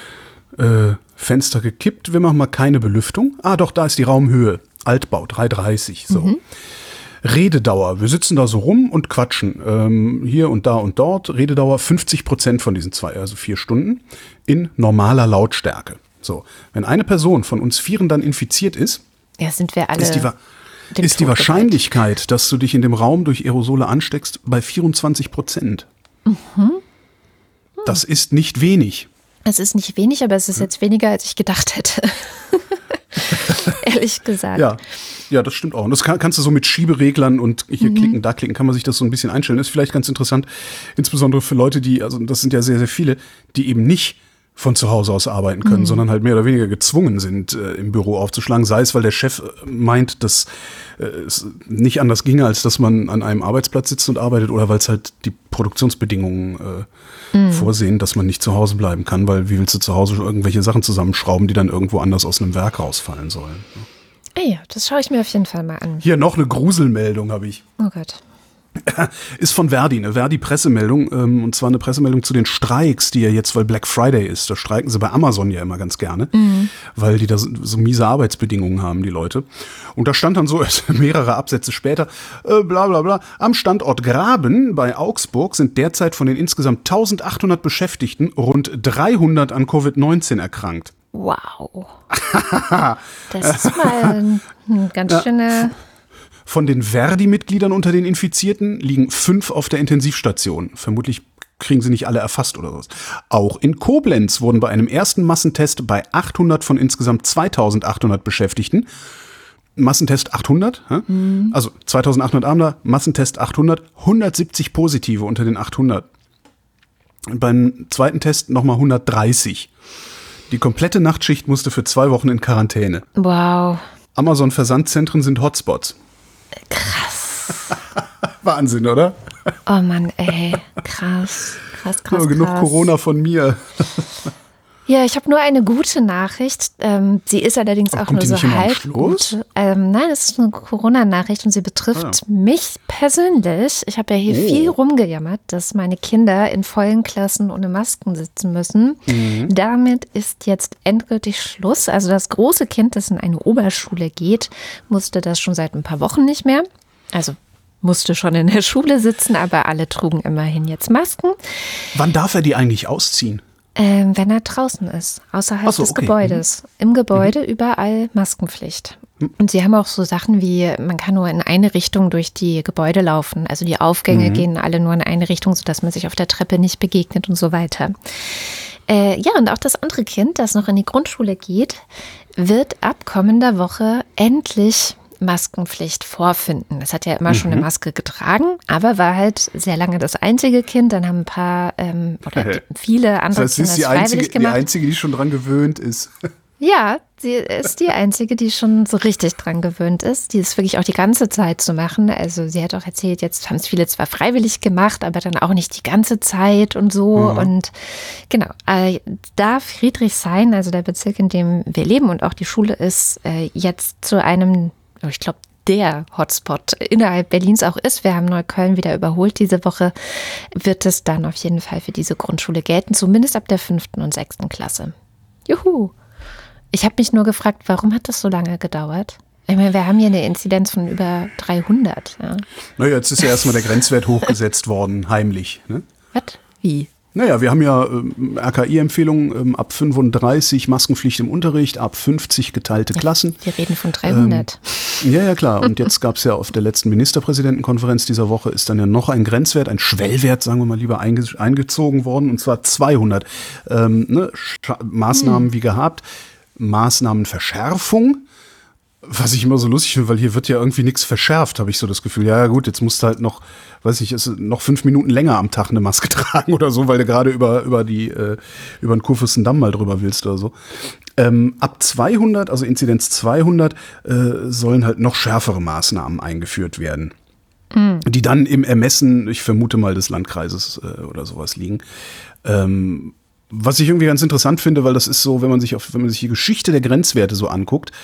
Fenster gekippt, wir machen mal keine Belüftung. Ah doch, da ist die Raumhöhe, Altbau, 3,30, so. Rededauer, wir sitzen da so rum und quatschen, hier und da und dort. Rededauer 50% von diesen 2, also 4 Stunden, in normaler Lautstärke. So, wenn eine Person von uns 4 dann infiziert ist, sind wir alle ist die Wahrscheinlichkeit, dass du dich in dem Raum durch Aerosole ansteckst, bei 24%. Das ist nicht wenig. Es ist nicht wenig, aber es ist jetzt weniger, als ich gedacht hätte. Ehrlich gesagt. Ja, das stimmt auch. Und das kannst du so mit Schiebereglern und hier klicken, da klicken, kann man sich das so ein bisschen einstellen. Das ist vielleicht ganz interessant, insbesondere für Leute, also das sind ja sehr, sehr viele, die eben nicht von zu Hause aus arbeiten können, sondern halt mehr oder weniger gezwungen sind, im Büro aufzuschlagen. Sei es, weil der Chef meint, dass es nicht anders ginge, als dass man an einem Arbeitsplatz sitzt und arbeitet, oder weil es halt die Produktionsbedingungen vorsehen, dass man nicht zu Hause bleiben kann, weil wie willst du zu Hause irgendwelche Sachen zusammenschrauben, die dann irgendwo anders aus einem Werk rausfallen sollen. Ja, das schaue ich mir auf jeden Fall mal an. Hier noch eine Gruselmeldung habe ich. Oh Gott. Ist von Verdi, eine Verdi-Pressemeldung, und zwar eine Pressemeldung zu den Streiks, die ja jetzt, weil Black Friday ist, da streiken sie bei Amazon ja immer ganz gerne, weil die da so miese Arbeitsbedingungen haben, die Leute. Und da stand dann so mehrere Absätze später, bla bla bla, am Standort Graben bei Augsburg sind derzeit von den insgesamt 1800 Beschäftigten rund 300 an Covid-19 erkrankt. Wow. Das ist mal ein ganz schöner... Von den Verdi-Mitgliedern unter den Infizierten liegen 5 auf der Intensivstation. Vermutlich kriegen sie nicht alle erfasst oder was. Auch in Koblenz wurden bei einem ersten Massentest bei 800 von insgesamt 2800 Beschäftigten, Massentest 800, also 2800 Amler, Massentest 800, 170 Positive unter den 800. Beim zweiten Test nochmal 130. Die komplette Nachtschicht musste für 2 Wochen in Quarantäne. Wow. Amazon-Versandzentren sind Hotspots. Krass. Wahnsinn, oder? Oh Mann, ey. Krass. So, genug Corona von mir. Ja, ich habe nur eine gute Nachricht. Sie ist allerdings auch nur so halb gut. Nein, es ist eine Corona-Nachricht und sie betrifft mich persönlich. Ich habe ja hier viel rumgejammert, dass meine Kinder in vollen Klassen ohne Masken sitzen müssen. Damit ist jetzt endgültig Schluss. Also das große Kind, das in eine Oberschule geht, musste das schon seit ein paar Wochen nicht mehr. Also musste schon in der Schule sitzen, aber alle trugen immerhin jetzt Masken. Wann darf er die eigentlich ausziehen? Wenn er draußen ist, außerhalb des Gebäudes. Im Gebäude überall Maskenpflicht. Und sie haben auch so Sachen wie, man kann nur in eine Richtung durch die Gebäude laufen. Also die Aufgänge gehen alle nur in eine Richtung, sodass man sich auf der Treppe nicht begegnet und so weiter. Ja, und auch das andere Kind, das noch in die Grundschule geht, wird ab kommender Woche endlich Maskenpflicht vorfinden. Das hat ja immer schon eine Maske getragen, aber war halt sehr lange das einzige Kind. Dann haben ein paar oder viele andere Kinder das freiwillig gemacht. Die einzige, die schon dran gewöhnt ist. Ja, sie ist die einzige, die schon so richtig dran gewöhnt ist, die es wirklich auch die ganze Zeit zu machen. Also sie hat auch erzählt, jetzt haben es viele zwar freiwillig gemacht, aber dann auch nicht die ganze Zeit und so. Und genau, da Friedrichshain, also der Bezirk, in dem wir leben und auch die Schule ist, jetzt zu einem, ich glaube, der Hotspot innerhalb Berlins auch ist. Wir haben Neukölln wieder überholt diese Woche, wird es dann auf jeden Fall für diese Grundschule gelten, zumindest ab der 5. und 6. Klasse. Juhu! Ich habe mich nur gefragt, warum hat das so lange gedauert? Ich meine, wir haben hier eine Inzidenz von über 300. Ja. Naja, jetzt ist ja erstmal der Grenzwert hochgesetzt worden, heimlich. Ne? Was? Wie? Naja, wir haben ja RKI-Empfehlungen ab 35 Maskenpflicht im Unterricht, ab 50 geteilte Klassen. Wir reden von 300. Ja, klar. Und jetzt gab es ja auf der letzten Ministerpräsidentenkonferenz dieser Woche ist dann ja noch ein Grenzwert, ein Schwellwert, sagen wir mal lieber, eingezogen worden. Und zwar 200 Maßnahmen wie gehabt. Maßnahmenverschärfung, was ich immer so lustig finde, weil hier wird ja irgendwie nichts verschärft, habe ich so das Gefühl. Ja gut, jetzt musst du halt noch, noch 5 Minuten länger am Tag eine Maske tragen oder so, weil du gerade über den Kurfürstendamm mal drüber willst oder so. Ab 200, also Inzidenz 200, sollen halt noch schärfere Maßnahmen eingeführt werden. Die dann im Ermessen, ich vermute mal, des Landkreises oder sowas liegen. Was ich irgendwie ganz interessant finde, weil das ist so, wenn man sich die Geschichte der Grenzwerte so anguckt,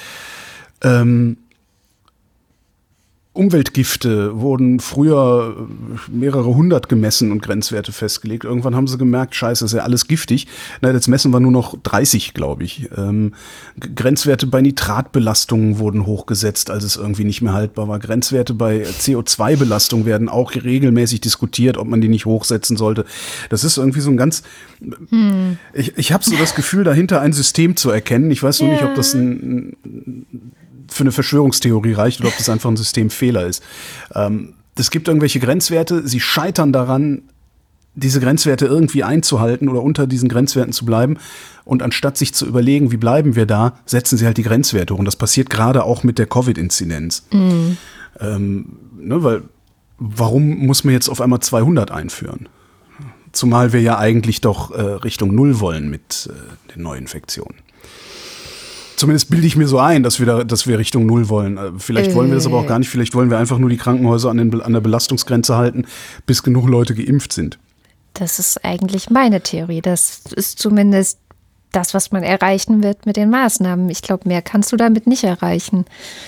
Umweltgifte wurden früher mehrere 100 gemessen und Grenzwerte festgelegt. Irgendwann haben sie gemerkt, scheiße, ist ja alles giftig. Na, jetzt messen wir nur noch 30, glaube ich. Grenzwerte bei Nitratbelastungen wurden hochgesetzt, als es irgendwie nicht mehr haltbar war. Grenzwerte bei CO2-Belastung werden auch regelmäßig diskutiert, ob man die nicht hochsetzen sollte. Das ist irgendwie so ein ganz... Ich habe so das Gefühl, dahinter ein System zu erkennen. Ich weiß nur nicht, ob das für eine Verschwörungstheorie reicht oder ob das einfach ein Systemfehler ist. Es gibt irgendwelche Grenzwerte, sie scheitern daran, diese Grenzwerte irgendwie einzuhalten oder unter diesen Grenzwerten zu bleiben. Und anstatt sich zu überlegen, wie bleiben wir da, setzen sie halt die Grenzwerte hoch. Und das passiert gerade auch mit der Covid-Inzidenz. Weil, warum muss man jetzt auf einmal 200 einführen? Zumal wir ja eigentlich doch Richtung Null wollen mit den Neuinfektionen. Zumindest bilde ich mir so ein, dass wir Richtung Null wollen. Vielleicht wollen wir das aber auch gar nicht. Vielleicht wollen wir einfach nur die Krankenhäuser an der Belastungsgrenze halten, bis genug Leute geimpft sind. Das ist eigentlich meine Theorie. Das ist zumindest das, was man erreichen wird mit den Maßnahmen. Ich glaube, mehr kannst du damit nicht erreichen.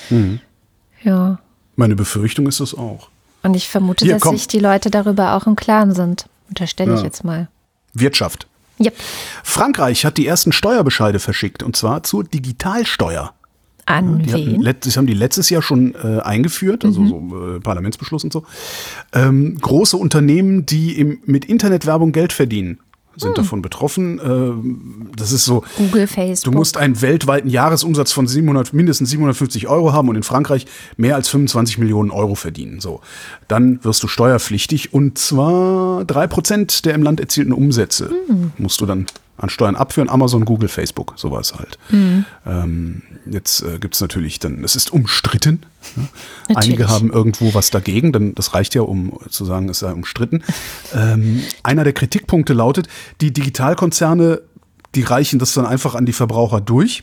Ja. Meine Befürchtung ist das auch. Und ich vermute, dass sich die Leute darüber auch im Klaren sind. Unterstelle ich jetzt mal. Wirtschaft. Yep. Frankreich hat die ersten Steuerbescheide verschickt, und zwar zur Digitalsteuer. An wen? Das haben die letztes Jahr schon eingeführt, also so Parlamentsbeschluss und so. Große Unternehmen, die mit Internetwerbung Geld verdienen, sind davon betroffen. Das ist so, Google, Facebook. Du musst einen weltweiten Jahresumsatz von mindestens 750 € haben und in Frankreich mehr als 25 Millionen € verdienen. So, dann wirst du steuerpflichtig, und zwar 3% der im Land erzielten Umsätze musst du dann an Steuern abführen. Amazon, Google, Facebook, sowas halt. Jetzt gibt es natürlich dann, es ist umstritten. Ne? Einige haben irgendwo was dagegen, denn das reicht ja, um zu sagen, es sei umstritten. Einer der Kritikpunkte lautet, die Digitalkonzerne, die reichen das dann einfach an die Verbraucher durch.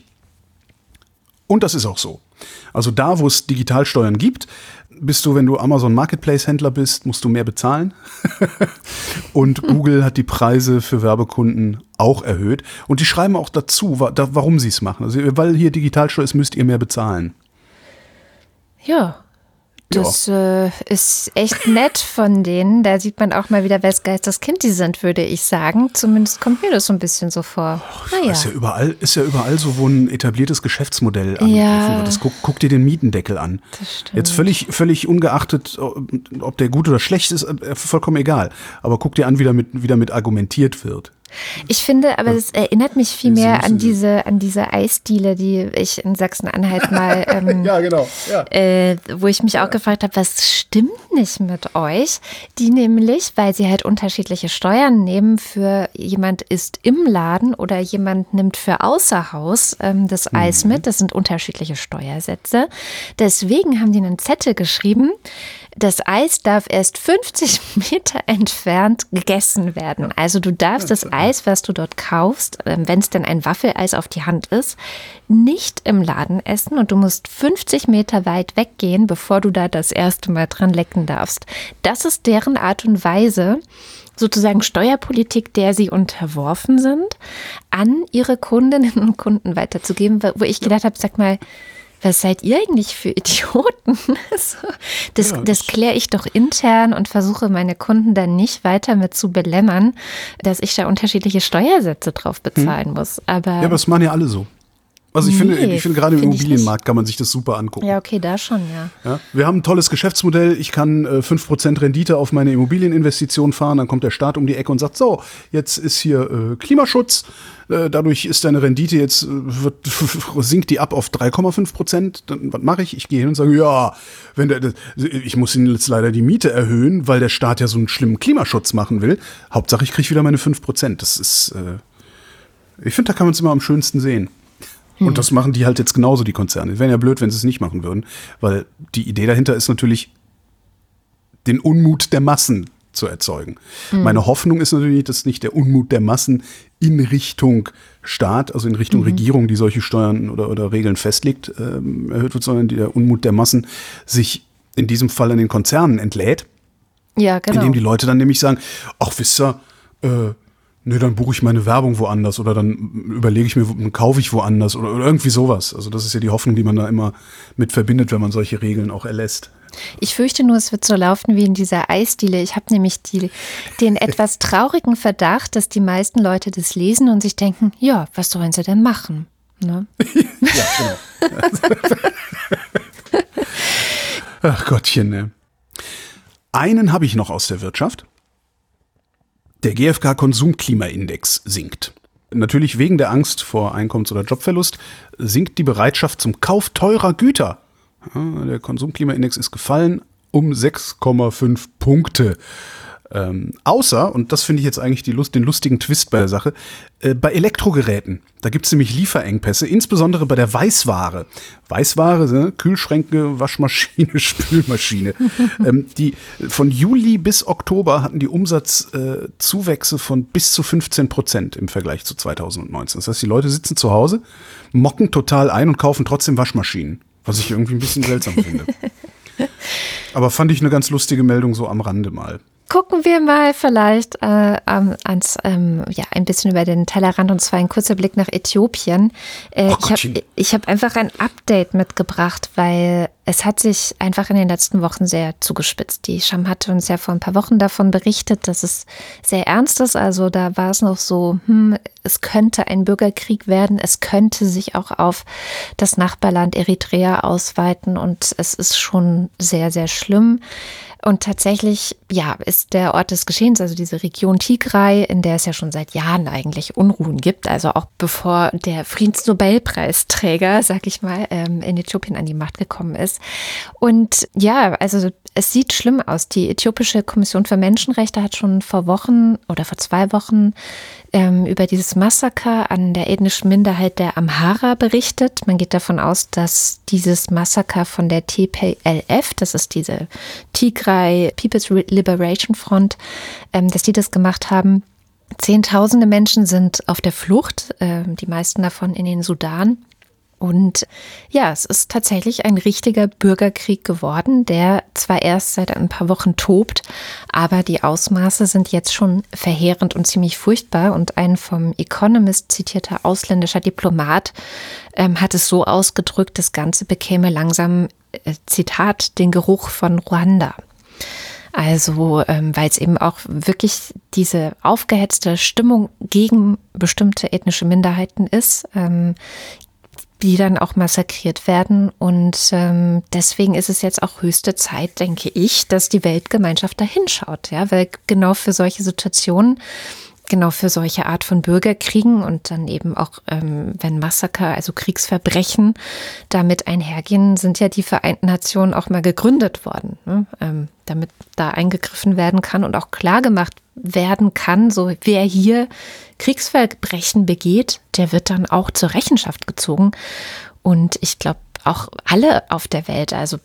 Und das ist auch so. Also da, wo es Digitalsteuern gibt, bist du, wenn du Amazon Marketplace-Händler bist, musst du mehr bezahlen. Und Google hat die Preise für Werbekunden auch erhöht. Und die schreiben auch dazu, warum sie es machen. Also, weil hier Digitalsteuer ist, müsst ihr mehr bezahlen. Ja. Das ist echt nett von denen. Da sieht man auch mal wieder, wes Geistes Kind die sind, würde ich sagen. Zumindest kommt mir das so ein bisschen so vor. Naja. Ist ja überall so, wo ein etabliertes Geschäftsmodell angegriffen wird. Guck dir den Mietendeckel an. Das stimmt. Jetzt völlig ungeachtet, ob der gut oder schlecht ist, vollkommen egal. Aber guck dir an, wie damit argumentiert wird. Ich finde, aber es erinnert mich viel mehr an diese Eisdiele, die ich in Sachsen-Anhalt mal, ja, genau. Ja. Wo ich mich auch gefragt habe, was stimmt nicht mit euch? Die nämlich, weil sie halt unterschiedliche Steuern nehmen, für jemand isst im Laden oder jemand nimmt für außer Haus das Eis mit. Das sind unterschiedliche Steuersätze. Deswegen haben die einen Zettel geschrieben, das Eis darf erst 50 Meter entfernt gegessen werden. Also du darfst das Eis, was du dort kaufst, wenn es denn ein Waffeleis auf die Hand ist, nicht im Laden essen, und du musst 50 Meter weit weggehen, bevor du da das erste Mal dran lecken darfst. Das ist deren Art und Weise, sozusagen Steuerpolitik, der sie unterworfen sind, an ihre Kundinnen und Kunden weiterzugeben, wo ich gedacht habe, sag mal, was seid ihr eigentlich für Idioten? Das kläre ich doch intern und versuche meine Kunden dann nicht weiter mit zu belämmern, dass ich da unterschiedliche Steuersätze drauf bezahlen muss. Aber das machen ja alle so. Also ich finde gerade im Immobilienmarkt kann man sich das super angucken. Ja, okay, da schon, ja. Wir haben ein tolles Geschäftsmodell. Ich kann 5% Rendite auf meine Immobilieninvestition fahren. Dann kommt der Staat um die Ecke und sagt, so, jetzt ist hier Klimaschutz. Dadurch ist deine Rendite jetzt, sinkt die ab auf 3,5%. Dann, was mache ich? Ich gehe hin und sage, ja, ich muss Ihnen jetzt leider die Miete erhöhen, weil der Staat ja so einen schlimmen Klimaschutz machen will. Hauptsache, ich kriege wieder meine 5%. Das ist, ich finde, da kann man es immer am schönsten sehen. Und das machen die halt jetzt genauso, die Konzerne. Die wären ja blöd, wenn sie es nicht machen würden, weil die Idee dahinter ist natürlich, den Unmut der Massen zu erzeugen. Meine Hoffnung ist natürlich, dass nicht der Unmut der Massen in Richtung Staat, also in Richtung Regierung, die solche Steuern oder Regeln festlegt, erhöht wird, sondern der Unmut der Massen sich in diesem Fall an den Konzernen entlädt. Ja, genau. Indem die Leute dann nämlich sagen, ach, wisst ihr, dann buche ich meine Werbung woanders oder dann überlege ich mir, dann kaufe ich woanders oder irgendwie sowas. Also das ist ja die Hoffnung, die man da immer mit verbindet, wenn man solche Regeln auch erlässt. Ich fürchte nur, es wird so laufen wie in dieser Eisdiele. Ich habe nämlich den etwas traurigen Verdacht, dass die meisten Leute das lesen und sich denken, ja, was sollen sie denn machen? Ne? Ja, genau. Ach Gottchen, ne. Einen habe ich noch aus der Wirtschaft. Der GfK-Konsumklimaindex sinkt. Natürlich wegen der Angst vor Einkommens- oder Jobverlust sinkt die Bereitschaft zum Kauf teurer Güter. Ja, der Konsumklimaindex ist gefallen um 6,5 Punkte. Außer, und das finde ich jetzt eigentlich den lustigen Twist bei der Sache, bei Elektrogeräten. Da gibt es nämlich Lieferengpässe, insbesondere bei der Weißware. Weißware, Kühlschränke, Waschmaschine, Spülmaschine. Die von Juli bis Oktober hatten die Umsatzzuwächse von bis zu 15% im Vergleich zu 2019. Das heißt, die Leute sitzen zu Hause, mocken total ein und kaufen trotzdem Waschmaschinen, was ich irgendwie ein bisschen seltsam finde. Aber fand ich eine ganz lustige Meldung so am Rande mal. Gucken wir mal vielleicht ein bisschen über den Tellerrand, und zwar ein kurzer Blick nach Äthiopien. Ich hab einfach ein Update mitgebracht, weil es hat sich einfach in den letzten Wochen sehr zugespitzt. Die Scham hatte uns ja vor ein paar Wochen davon berichtet, dass es sehr ernst ist. Also da war es noch so, es könnte ein Bürgerkrieg werden, es könnte sich auch auf das Nachbarland Eritrea ausweiten, und es ist schon sehr, sehr schlimm. Und tatsächlich, ist der Ort des Geschehens, also diese Region Tigray, in der es ja schon seit Jahren eigentlich Unruhen gibt, also auch bevor der Friedensnobelpreisträger, sag ich mal, in Äthiopien an die Macht gekommen ist. Und also es sieht schlimm aus. Die Äthiopische Kommission für Menschenrechte hat schon vor 2 Wochen über dieses Massaker an der ethnischen Minderheit der Amhara berichtet. Man geht davon aus, dass dieses Massaker von der TPLF, das ist diese Tigray People's Liberation Front, dass die das gemacht haben. Zehntausende Menschen sind auf der Flucht, die meisten davon in den Sudan. Und es ist tatsächlich ein richtiger Bürgerkrieg geworden, der zwar erst seit ein paar Wochen tobt, aber die Ausmaße sind jetzt schon verheerend und ziemlich furchtbar. Und ein vom Economist zitierter ausländischer Diplomat hat es so ausgedrückt, das Ganze bekäme langsam, Zitat, den Geruch von Ruanda. Also, weil es eben auch wirklich diese aufgehetzte Stimmung gegen bestimmte ethnische Minderheiten ist, die dann auch massakriert werden. Und deswegen ist es jetzt auch höchste Zeit, denke ich, dass die Weltgemeinschaft da hinschaut. Ja? Weil genau für solche Situationen, genau für solche Art von Bürgerkriegen und dann eben auch, wenn Massaker, also Kriegsverbrechen damit einhergehen, sind ja die Vereinten Nationen auch mal gegründet worden, ne? Damit da eingegriffen werden kann und auch klargemacht werden kann, so wer hier Kriegsverbrechen begeht, der wird dann auch zur Rechenschaft gezogen. Und ich glaube auch alle auf der Welt, also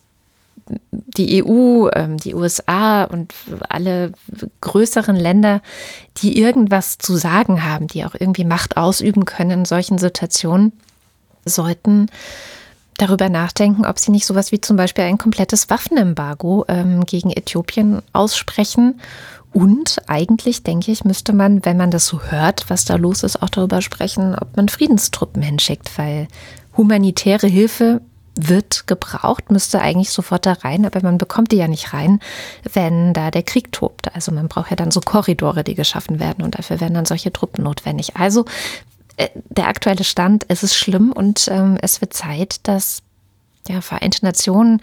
die EU, die USA und alle größeren Länder, die irgendwas zu sagen haben, die auch irgendwie Macht ausüben können in solchen Situationen, sollten darüber nachdenken, ob sie nicht sowas wie zum Beispiel ein komplettes Waffenembargo gegen Äthiopien aussprechen. Und eigentlich, denke ich, müsste man, wenn man das so hört, was da los ist, auch darüber sprechen, ob man Friedenstruppen hinschickt, weil humanitäre Hilfe wird gebraucht, müsste eigentlich sofort da rein, aber man bekommt die ja nicht rein, wenn da der Krieg tobt. Also man braucht ja dann so Korridore, die geschaffen werden, und dafür werden dann solche Truppen notwendig. Also der aktuelle Stand, es ist schlimm, und es wird Zeit, dass Vereinte Nationen,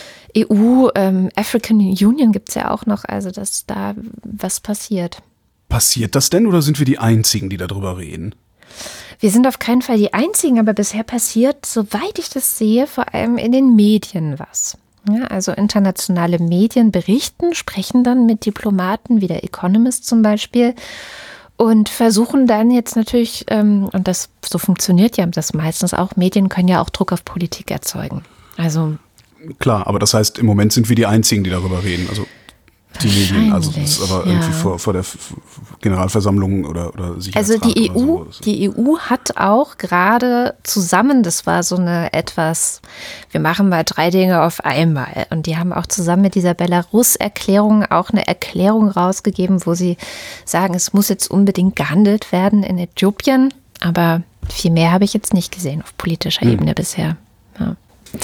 EU, African Union gibt es ja auch noch, also dass da was passiert. Passiert das denn, oder sind wir die Einzigen, die darüber reden? Wir sind auf keinen Fall die Einzigen, aber bisher passiert, soweit ich das sehe, vor allem in den Medien was. Ja, also internationale Medien berichten, sprechen dann mit Diplomaten wie der Economist zum Beispiel und versuchen dann jetzt natürlich, und das so funktioniert ja das meistens auch, Medien können ja auch Druck auf Politik erzeugen. Also klar, aber das heißt, im Moment sind wir die Einzigen, die darüber reden. Also die Medien, also das ist aber irgendwie vor der Generalversammlung oder Sicherheitsrat. Also die EU hat auch gerade zusammen, das war so eine etwas, wir machen mal 3 Dinge auf einmal. Und die haben auch zusammen mit dieser Belarus-Erklärung auch eine Erklärung rausgegeben, wo sie sagen, es muss jetzt unbedingt gehandelt werden in Äthiopien. Aber viel mehr habe ich jetzt nicht gesehen auf politischer Ebene bisher. Ja.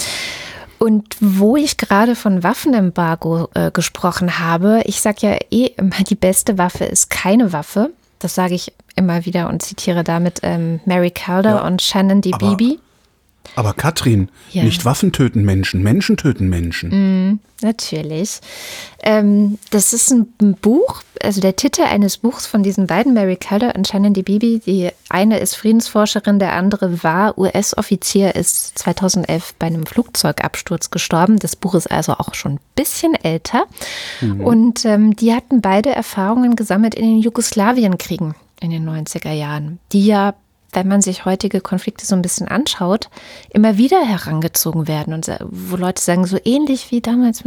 Und wo ich gerade von Waffenembargo gesprochen habe, ich sage ja immer, die beste Waffe ist keine Waffe. Das sage ich immer wieder und zitiere damit Mary Calder und Shannon Dibibi. Aber Katrin, nicht Waffen töten Menschen, Menschen töten Menschen. Natürlich. Das ist ein Buch, also der Titel eines Buchs von diesen beiden, Mary Calder und Shannon Dibibi. Die eine ist Friedensforscherin, der andere war US-Offizier, ist 2011 bei einem Flugzeugabsturz gestorben. Das Buch ist also auch schon ein bisschen älter. Und die hatten beide Erfahrungen gesammelt in den Jugoslawienkriegen in den 90er Jahren, die ja, wenn man sich heutige Konflikte so ein bisschen anschaut, immer wieder herangezogen werden und wo Leute sagen, so ähnlich wie damals,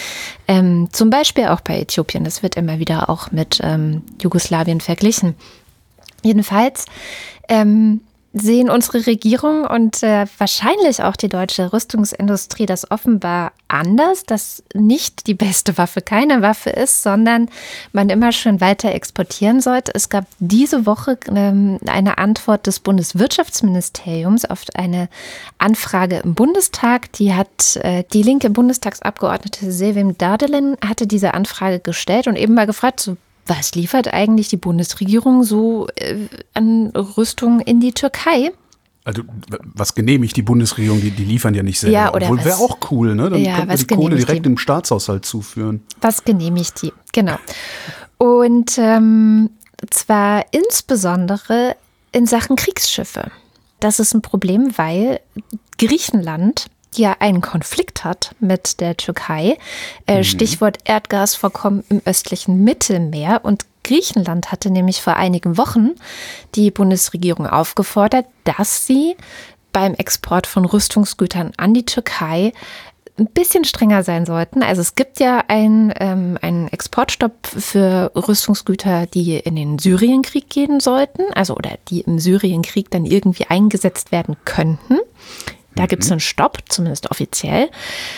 zum Beispiel auch bei Äthiopien, das wird immer wieder auch mit Jugoslawien verglichen. Jedenfalls sehen unsere Regierung und wahrscheinlich auch die deutsche Rüstungsindustrie das offenbar anders, dass nicht die beste Waffe keine Waffe ist, sondern man immer schön weiter exportieren sollte. Es gab diese Woche eine Antwort des Bundeswirtschaftsministeriums auf eine Anfrage im Bundestag. Die hat die linke Bundestagsabgeordnete Sevim Dardelen hatte diese Anfrage gestellt und eben mal gefragt, so, was liefert eigentlich die Bundesregierung so an Rüstung in die Türkei? Also was genehmigt die Bundesregierung? Die liefern ja nicht selber. Ja, oder obwohl wäre auch cool, ne? Dann könnte man die Kohle direkt im Staatshaushalt zuführen. Was genehmigt die? Genau. Und zwar insbesondere in Sachen Kriegsschiffe. Das ist ein Problem, weil Griechenland ja einen Konflikt hat mit der Türkei. Stichwort Erdgasvorkommen im östlichen Mittelmeer. Und Griechenland hatte nämlich vor einigen Wochen die Bundesregierung aufgefordert, dass sie beim Export von Rüstungsgütern an die Türkei ein bisschen strenger sein sollten. Also es gibt ja einen Exportstopp für Rüstungsgüter, die in den Syrienkrieg gehen sollten, also oder die im Syrienkrieg dann irgendwie eingesetzt werden könnten. Da gibt es einen Stopp, zumindest offiziell.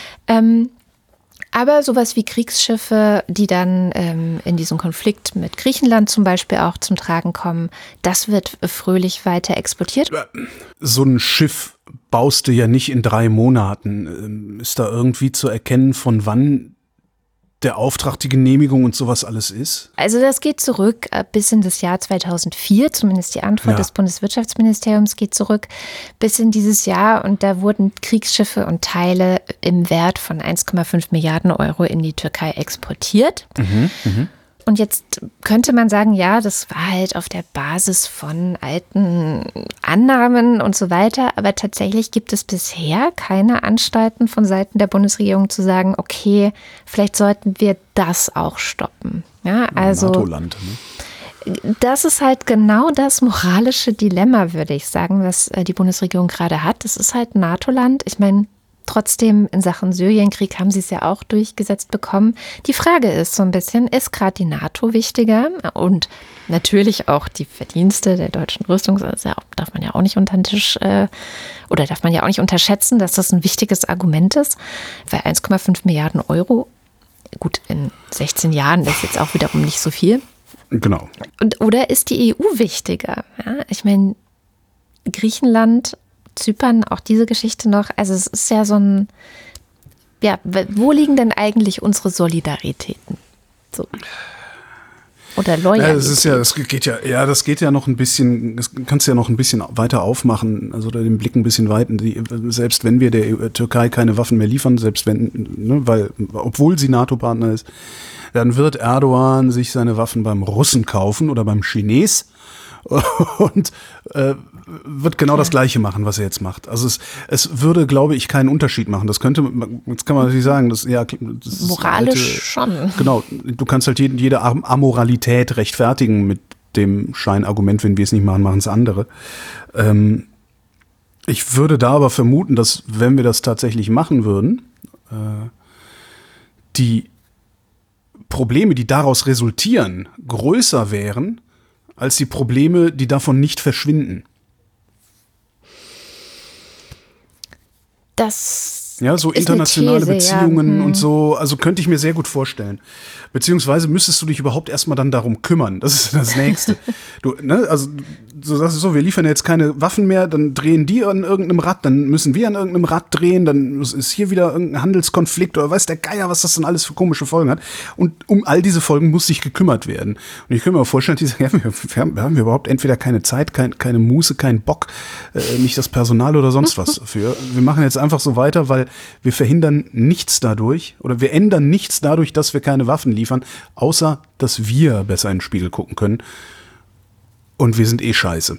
Aber sowas wie Kriegsschiffe, die dann in diesem Konflikt mit Griechenland zum Beispiel auch zum Tragen kommen, das wird fröhlich weiter exportiert. So ein Schiff baust du ja nicht in 3 Monaten. Ist da irgendwie zu erkennen, von wann der Auftrag, die Genehmigung und sowas alles ist? Also das geht zurück bis in das Jahr 2004, zumindest die Antwort des Bundeswirtschaftsministeriums geht zurück bis in dieses Jahr und da wurden Kriegsschiffe und Teile im Wert von 1,5 Milliarden Euro in die Türkei exportiert. Und jetzt könnte man sagen, ja, das war halt auf der Basis von alten Annahmen und so weiter. Aber tatsächlich gibt es bisher keine Anstalten von Seiten der Bundesregierung zu sagen, okay, vielleicht sollten wir das auch stoppen. Ja, also NATO-Land, ne? Das ist halt genau das moralische Dilemma, würde ich sagen, was die Bundesregierung gerade hat. Das ist halt NATO-Land. Ich meine, trotzdem in Sachen Syrienkrieg haben sie es ja auch durchgesetzt bekommen. Die Frage ist so ein bisschen, ist gerade die NATO wichtiger? Und natürlich auch die Verdienste der deutschen Rüstung, also darf man ja auch nicht unter den Tisch oder darf man ja auch nicht unterschätzen, dass das ein wichtiges Argument ist. Weil 1,5 Milliarden Euro, gut, in 16 Jahren ist jetzt auch wiederum nicht so viel. Genau. Oder ist die EU wichtiger? Ja, ich meine, Griechenland, Zypern, auch diese Geschichte noch. Also es ist ja so ein, ja, wo liegen denn eigentlich unsere Solidaritäten? So. Oder Loyalität? Ja, das geht ja noch ein bisschen, das kannst du ja noch ein bisschen weiter aufmachen, also den Blick ein bisschen weiten. Selbst wenn wir der Türkei keine Waffen mehr liefern, selbst wenn, ne, obwohl sie NATO-Partner ist, dann wird Erdogan sich seine Waffen beim Russen kaufen oder beim Chines und wird genau das Gleiche machen, was er jetzt macht. Also es würde, glaube ich, keinen Unterschied machen. Jetzt kann man natürlich sagen, das ist moralisch schon. Genau, du kannst halt jede Amoralität rechtfertigen mit dem Scheinargument, wenn wir es nicht machen, machen es andere. Ich würde da aber vermuten, dass wenn wir das tatsächlich machen würden, die Probleme, die daraus resultieren, größer wären als die Probleme, die davon nicht verschwinden. Ja, so internationale Beziehungen und so, also könnte ich mir sehr gut vorstellen. Beziehungsweise müsstest du dich überhaupt erstmal dann darum kümmern. Das ist das Nächste. Also du sagst so, wir liefern jetzt keine Waffen mehr, dann drehen die an irgendeinem Rad, dann müssen wir an irgendeinem Rad drehen, dann ist hier wieder irgendein Handelskonflikt oder weiß der Geier, was das dann alles für komische Folgen hat. Und um all diese Folgen muss sich gekümmert werden. Und ich kann mir vorstellen, die sagen, wir haben überhaupt entweder keine Zeit, keine Muße, keinen Bock, nicht das Personal oder sonst was dafür. Wir machen jetzt einfach so weiter, weil wir verhindern nichts dadurch oder wir ändern nichts dadurch, dass wir keine Waffen liefern, außer dass wir besser in den Spiegel gucken können. Und wir sind scheiße.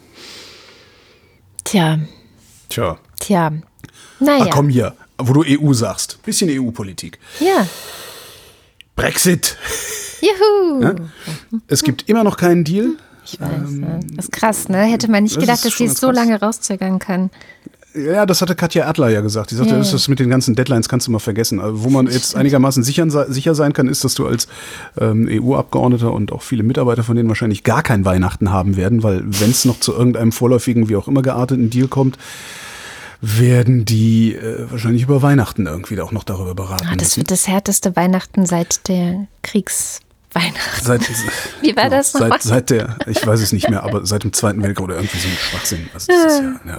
Tja. Naja. Ach komm hier, wo du EU sagst. Bisschen EU-Politik. Ja. Brexit. Juhu. Ja? Es gibt immer noch keinen Deal. Ich weiß, das ist krass, ne? Hätte man nicht gedacht, dass die es so lange rauszögern können. Ja, das hatte Katja Erdler ja gesagt. Die sagte, das mit den ganzen Deadlines kannst du mal vergessen. Also, wo man jetzt einigermaßen sicher sein kann, ist, dass du als EU-Abgeordneter und auch viele Mitarbeiter von denen wahrscheinlich gar kein Weihnachten haben werden, weil wenn es noch zu irgendeinem vorläufigen, wie auch immer gearteten Deal kommt, werden die wahrscheinlich über Weihnachten irgendwie auch noch darüber beraten. Das wird das härteste Weihnachten seit der Weihnachten. Wie war das nochmal? Seit der, ich weiß es nicht mehr, aber seit dem Zweiten Weltkrieg oder irgendwie so ein Schwachsinn. Also das ist ja.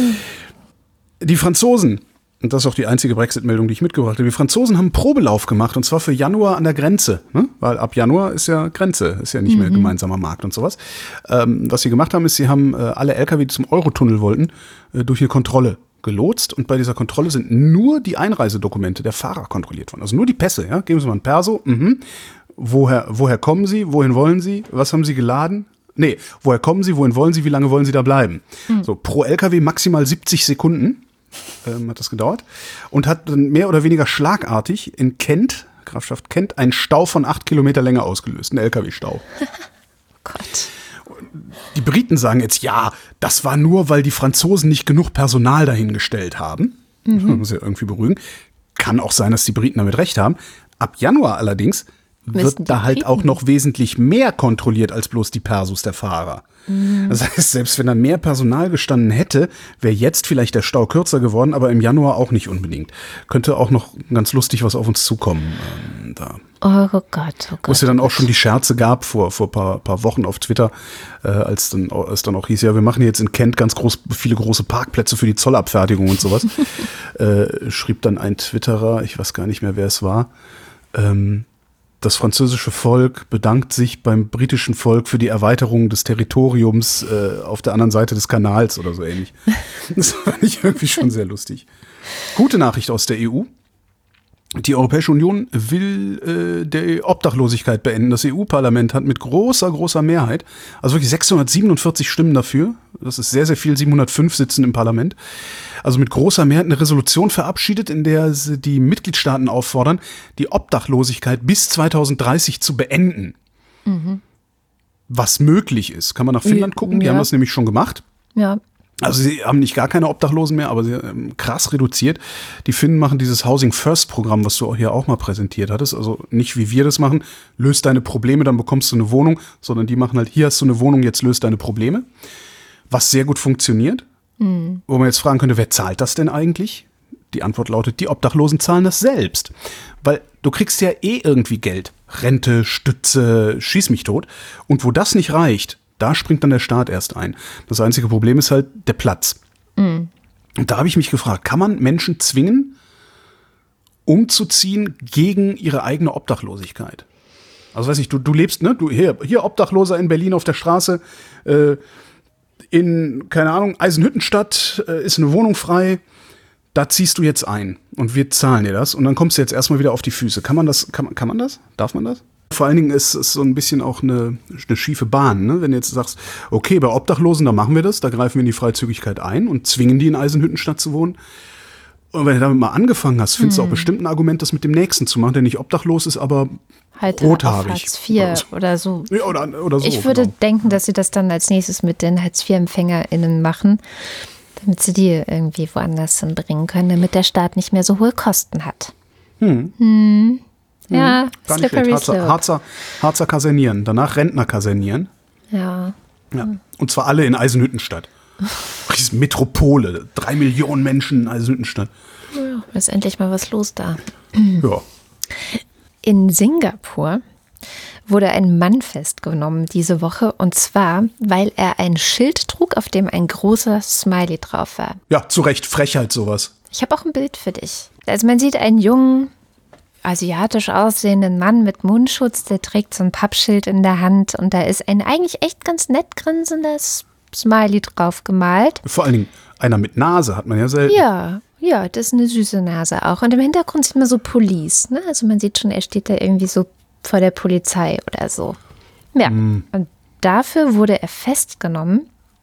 Die Franzosen, und das ist auch die einzige Brexit-Meldung, die ich mitgebracht habe, die Franzosen haben einen Probelauf gemacht, und zwar für Januar an der Grenze. Ne? Weil ab Januar ist ja Grenze, ist ja nicht mehr gemeinsamer Markt und sowas. Was sie gemacht haben, ist, sie haben alle LKW, die zum Eurotunnel wollten, durch eine Kontrolle gelotst, und bei dieser Kontrolle sind nur die Einreisedokumente der Fahrer kontrolliert worden. Also nur die Pässe, ja? Geben Sie mal ein Perso. Woher kommen Sie? Wohin wollen Sie? Was haben Sie geladen? Nee, woher kommen Sie? Wohin wollen Sie? Wie lange wollen Sie da bleiben? So, pro LKW maximal 70 Sekunden hat das gedauert, und hat dann mehr oder weniger schlagartig in Kent, Grafschaft Kent, einen Stau von 8 Kilometer Länge ausgelöst, einen LKW-Stau. Gott. Die Briten sagen jetzt, ja, das war nur, weil die Franzosen nicht genug Personal dahingestellt haben. Das muss ja irgendwie beruhigen. Kann auch sein, dass die Briten damit recht haben. Ab Januar allerdings wird da halt auch noch wesentlich mehr kontrolliert als bloß die Persos der Fahrer. Das heißt, selbst wenn da mehr Personal gestanden hätte, wäre jetzt vielleicht der Stau kürzer geworden, aber im Januar auch nicht unbedingt. Könnte auch noch ganz lustig was auf uns zukommen. Oh Gott. Wo es ja dann auch schon die Scherze gab vor paar Wochen auf Twitter, als dann auch hieß, ja, wir machen jetzt in Kent ganz viele große Parkplätze für die Zollabfertigung und sowas. Schrieb dann ein Twitterer, ich weiß gar nicht mehr, wer es war, das französische Volk bedankt sich beim britischen Volk für die Erweiterung des Territoriums auf der anderen Seite des Kanals oder so ähnlich. Das fand ich irgendwie schon sehr lustig. Gute Nachricht aus der EU. Die Europäische Union will die Obdachlosigkeit beenden. Das EU-Parlament hat mit großer Mehrheit, also wirklich 647 Stimmen dafür, das ist sehr, sehr viel, 705 sitzen im Parlament, also mit großer Mehrheit eine Resolution verabschiedet, in der sie die Mitgliedstaaten auffordern, die Obdachlosigkeit bis 2030 zu beenden. Was möglich ist. Kann man nach Finnland gucken, die haben das nämlich schon gemacht. Ja. Also sie haben nicht gar keine Obdachlosen mehr, aber sie krass reduziert. Die Finnen machen dieses Housing First Programm, was du hier auch mal präsentiert hattest. Also nicht wie wir das machen, löst deine Probleme, dann bekommst du eine Wohnung, sondern die machen halt, hier hast du eine Wohnung, jetzt löst deine Probleme. Was sehr gut funktioniert. Wo man jetzt fragen könnte, wer zahlt das denn eigentlich? Die Antwort lautet, die Obdachlosen zahlen das selbst. Weil du kriegst ja irgendwie Geld. Rente, Stütze, schieß mich tot. Und wo das nicht reicht, da springt dann der Staat erst ein. Das einzige Problem ist halt der Platz. Und da habe ich mich gefragt, kann man Menschen zwingen, umzuziehen gegen ihre eigene Obdachlosigkeit? Also weiß ich, du lebst, ne? Du hier Obdachloser in Berlin auf der Straße, in, keine Ahnung, Eisenhüttenstadt, ist eine Wohnung frei, da ziehst du jetzt ein und wir zahlen dir das und dann kommst du jetzt erstmal wieder auf die Füße. Kann man das? Darf man das? Vor allen Dingen ist es so ein bisschen auch eine schiefe Bahn, ne? Wenn du jetzt sagst, okay, bei Obdachlosen, da machen wir das, da greifen wir in die Freizügigkeit ein und zwingen die in Eisenhüttenstadt zu wohnen. Und wenn du damit mal angefangen hast, findest du auch bestimmt ein Argument, das mit dem Nächsten zu machen, der nicht obdachlos ist, aber halt rothaarig. Hartz IV oder so. Ja, oder so. Ich würde denken, dass sie das dann als nächstes mit den Hartz-IV-EmpfängerInnen machen, damit sie die irgendwie woanders hinbringen können, damit der Staat nicht mehr so hohe Kosten hat. Ja, gar nicht schlecht. Harzer kasernieren, danach Rentner kasernieren. Ja. Und zwar alle in Eisenhüttenstadt. Riesen Metropole, 3 Millionen Menschen in Eisenhüttenstadt. Ja, ist endlich mal was los da. Ja. In Singapur wurde ein Mann festgenommen diese Woche, und zwar, weil er ein Schild trug, auf dem ein großer Smiley drauf war. Ja, zu Recht, Frechheit sowas. Ich habe auch ein Bild für dich. Also man sieht einen jungen, asiatisch aussehenden Mann mit Mundschutz, der trägt so ein Pappschild in der Hand und da ist ein eigentlich echt ganz nett grinsendes Smiley drauf gemalt. Vor allen Dingen einer mit Nase hat man ja selten. Ja, das ist eine süße Nase auch. Und im Hintergrund sieht man so Police, ne? Also man sieht schon, er steht da irgendwie so vor der Polizei oder so. Ja, und dafür wurde er festgenommen.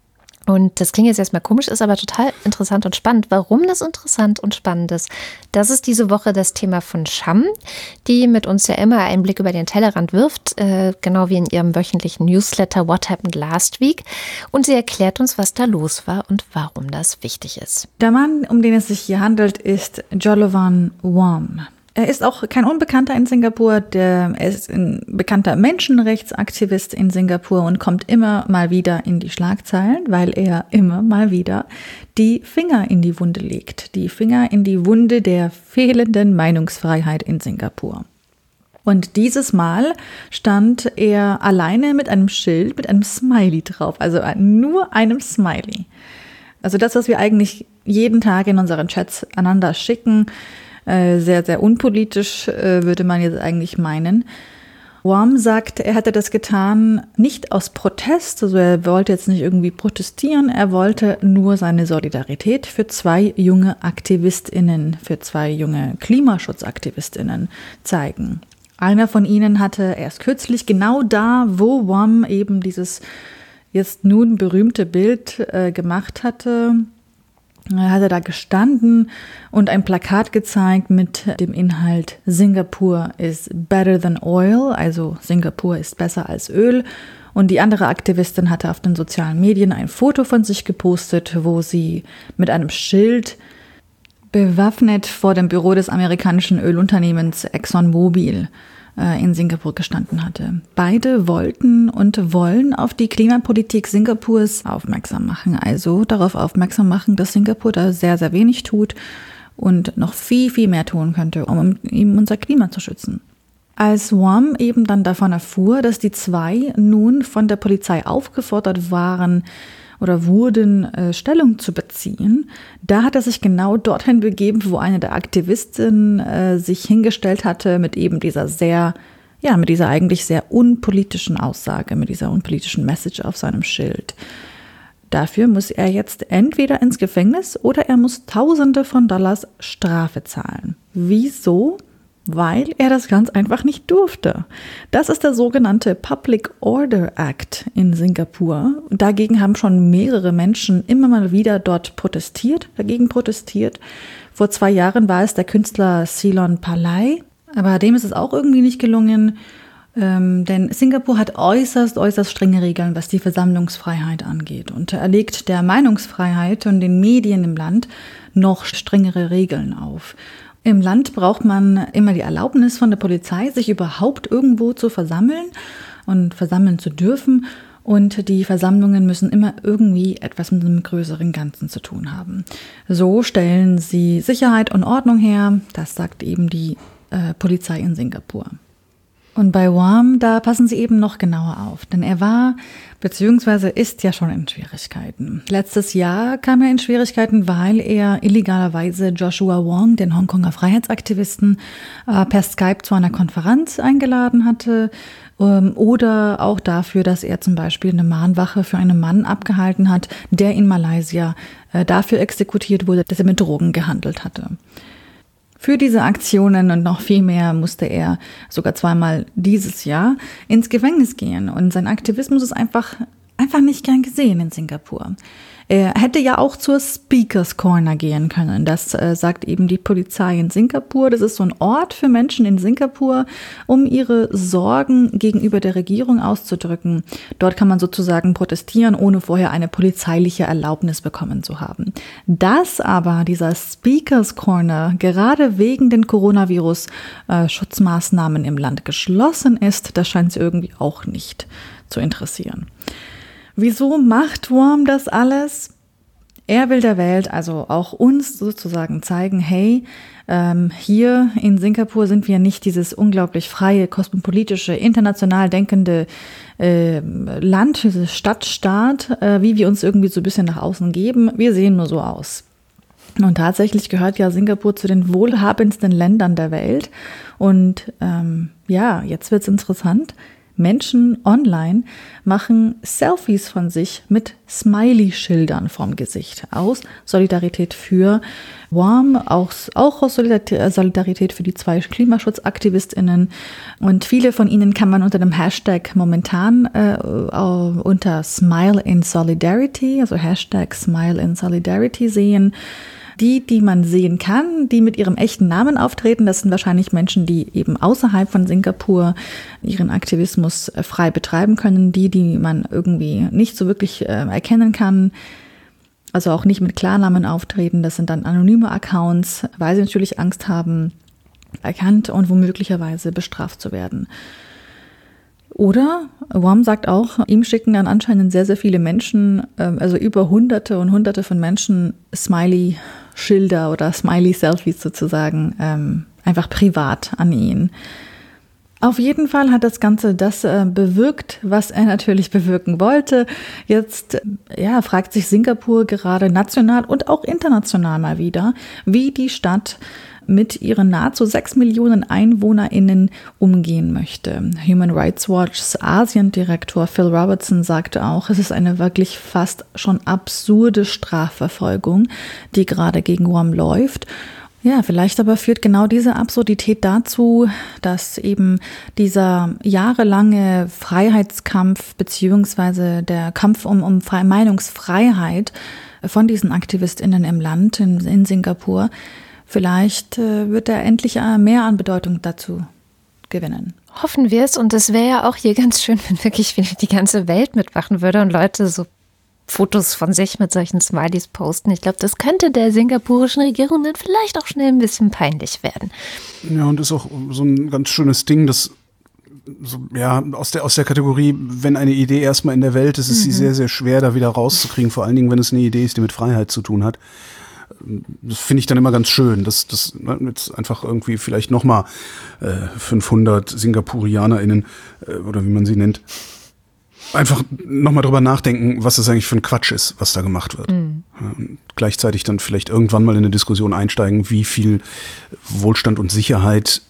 Und das klingt jetzt erstmal komisch, ist aber total interessant und spannend. Warum das interessant und spannend ist, das ist diese Woche das Thema von Sham, die mit uns ja immer einen Blick über den Tellerrand wirft, genau wie in ihrem wöchentlichen Newsletter What Happened Last Week. Und sie erklärt uns, was da los war und warum das wichtig ist. Der Mann, um den es sich hier handelt, ist Jolovan Wham. Er ist auch kein Unbekannter in Singapur, er ist ein bekannter Menschenrechtsaktivist in Singapur und kommt immer mal wieder in die Schlagzeilen, weil er immer mal wieder die Finger in die Wunde legt. Die Finger in die Wunde der fehlenden Meinungsfreiheit in Singapur. Und dieses Mal stand er alleine mit einem Schild, mit einem Smiley drauf, also nur einem Smiley. Also das, was wir eigentlich jeden Tag in unseren Chats einander schicken, sehr, sehr unpolitisch, würde man jetzt eigentlich meinen. Wham sagt, er hätte das getan nicht aus Protest, also er wollte jetzt nicht irgendwie protestieren, er wollte nur seine Solidarität für 2 junge AktivistInnen, für 2 junge KlimaschutzaktivistInnen zeigen. Einer von ihnen hatte erst kürzlich genau da, wo Wham eben dieses jetzt nun berühmte Bild gemacht hatte, hat er da gestanden und ein Plakat gezeigt mit dem Inhalt Singapur is better than oil, also Singapur ist besser als Öl. Und die andere Aktivistin hatte auf den sozialen Medien ein Foto von sich gepostet, wo sie mit einem Schild bewaffnet vor dem Büro des amerikanischen Ölunternehmens ExxonMobil in Singapur gestanden hatte. Beide wollten und wollen auf die Klimapolitik Singapurs aufmerksam machen. Also darauf aufmerksam machen, dass Singapur da sehr, sehr wenig tut und noch viel, viel mehr tun könnte, um eben unser Klima zu schützen. Als Wham eben dann davon erfuhr, dass die 2 nun von der Polizei aufgefordert waren oder wurden, Stellung zu beziehen, da hat er sich genau dorthin begeben, wo eine der Aktivistinnen sich hingestellt hatte mit eben dieser mit dieser eigentlich sehr unpolitischen Aussage, mit dieser unpolitischen Message auf seinem Schild. Dafür muss er jetzt entweder ins Gefängnis oder er muss Tausende von Dollars Strafe zahlen. Wieso? Weil er das ganz einfach nicht durfte. Das ist der sogenannte Public Order Act in Singapur. Dagegen haben schon mehrere Menschen immer mal wieder dort dagegen protestiert. Vor 2 Jahren war es der Künstler Silon Palai, aber dem ist es auch irgendwie nicht gelungen, denn Singapur hat äußerst strenge Regeln, was die Versammlungsfreiheit angeht. Und er legt der Meinungsfreiheit und den Medien im Land noch strengere Regeln auf. Im Land braucht man immer die Erlaubnis von der Polizei, sich überhaupt irgendwo zu versammeln und versammeln zu dürfen. Und die Versammlungen müssen immer irgendwie etwas mit einem größeren Ganzen zu tun haben. So stellen sie Sicherheit und Ordnung her. Das sagt eben die Polizei in Singapur. Und bei Wham, da passen sie eben noch genauer auf, denn er war bzw. ist ja schon in Schwierigkeiten. Letztes Jahr kam er in Schwierigkeiten, weil er illegalerweise Joshua Wong, den Hongkonger Freiheitsaktivisten, per Skype zu einer Konferenz eingeladen hatte oder auch dafür, dass er zum Beispiel eine Mahnwache für einen Mann abgehalten hat, der in Malaysia dafür exekutiert wurde, dass er mit Drogen gehandelt hatte. Für diese Aktionen und noch viel mehr musste er sogar 2-mal dieses Jahr ins Gefängnis gehen. Und sein Aktivismus ist einfach nicht gern gesehen in Singapur. Er hätte ja auch zur Speakers Corner gehen können. Das sagt eben die Polizei in Singapur. Das ist so ein Ort für Menschen in Singapur, um ihre Sorgen gegenüber der Regierung auszudrücken. Dort kann man sozusagen protestieren, ohne vorher eine polizeiliche Erlaubnis bekommen zu haben. Dass aber dieser Speakers Corner gerade wegen den Coronavirus-Schutzmaßnahmen im Land geschlossen ist, das scheint sie irgendwie auch nicht zu interessieren. Wieso macht Wham das alles? Er will der Welt, also auch uns sozusagen zeigen, hey, hier in Singapur sind wir nicht dieses unglaublich freie, kosmopolitische, international denkende Land, dieses Stadtstaat, wie wir uns irgendwie so ein bisschen nach außen geben. Wir sehen nur so aus. Und tatsächlich gehört ja Singapur zu den wohlhabendsten Ländern der Welt. Und jetzt wird's interessant. Menschen online machen Selfies von sich mit Smiley-Schildern vorm Gesicht aus Solidarität für WORM, auch aus Solidarität für die 2 KlimaschutzaktivistInnen. Und viele von ihnen kann man unter dem Hashtag momentan unter Smile in Solidarity, also Hashtag Smile in Solidarity sehen. Die man sehen kann, die mit ihrem echten Namen auftreten, das sind wahrscheinlich Menschen, die eben außerhalb von Singapur ihren Aktivismus frei betreiben können. Die man irgendwie nicht so wirklich erkennen kann, also auch nicht mit Klarnamen auftreten, das sind dann anonyme Accounts, weil sie natürlich Angst haben, erkannt und womöglicherweise bestraft zu werden. Oder WORM sagt auch, ihm schicken dann anscheinend sehr, sehr viele Menschen, also über Hunderte und Hunderte von Menschen Smiley-Schilder oder Smiley-Selfies sozusagen, einfach privat an ihn. Auf jeden Fall hat das Ganze das bewirkt, was er natürlich bewirken wollte. Jetzt fragt sich Singapur gerade national und auch international mal wieder, wie die Stadt mit ihren nahezu 6 Millionen EinwohnerInnen umgehen möchte. Human Rights Watch's Asiendirektor Phil Robertson sagte auch, es ist eine wirklich fast schon absurde Strafverfolgung, die gerade gegen WORM läuft. Ja, vielleicht aber führt genau diese Absurdität dazu, dass eben dieser jahrelange Freiheitskampf beziehungsweise der Kampf um Meinungsfreiheit von diesen AktivistInnen im Land, in Singapur, vielleicht wird er endlich mehr an Bedeutung dazu gewinnen. Hoffen wir es. Und es wäre ja auch hier ganz schön, wenn wirklich die ganze Welt mitmachen würde und Leute so Fotos von sich mit solchen Smileys posten. Ich glaube, das könnte der singapurischen Regierung dann vielleicht auch schnell ein bisschen peinlich werden. Ja, und ist auch so ein ganz schönes Ding, das so, ja, aus der Kategorie, wenn eine Idee erstmal in der Welt ist, ist sie sehr, sehr schwer, da wieder rauszukriegen. Vor allen Dingen, wenn es eine Idee ist, die mit Freiheit zu tun hat. Das finde ich dann immer ganz schön, dass jetzt einfach irgendwie vielleicht nochmal 500 SingapurianerInnen oder wie man sie nennt, einfach nochmal drüber nachdenken, was das eigentlich für ein Quatsch ist, was da gemacht wird. Und gleichzeitig dann vielleicht irgendwann mal in eine Diskussion einsteigen, wie viel Wohlstand und Sicherheit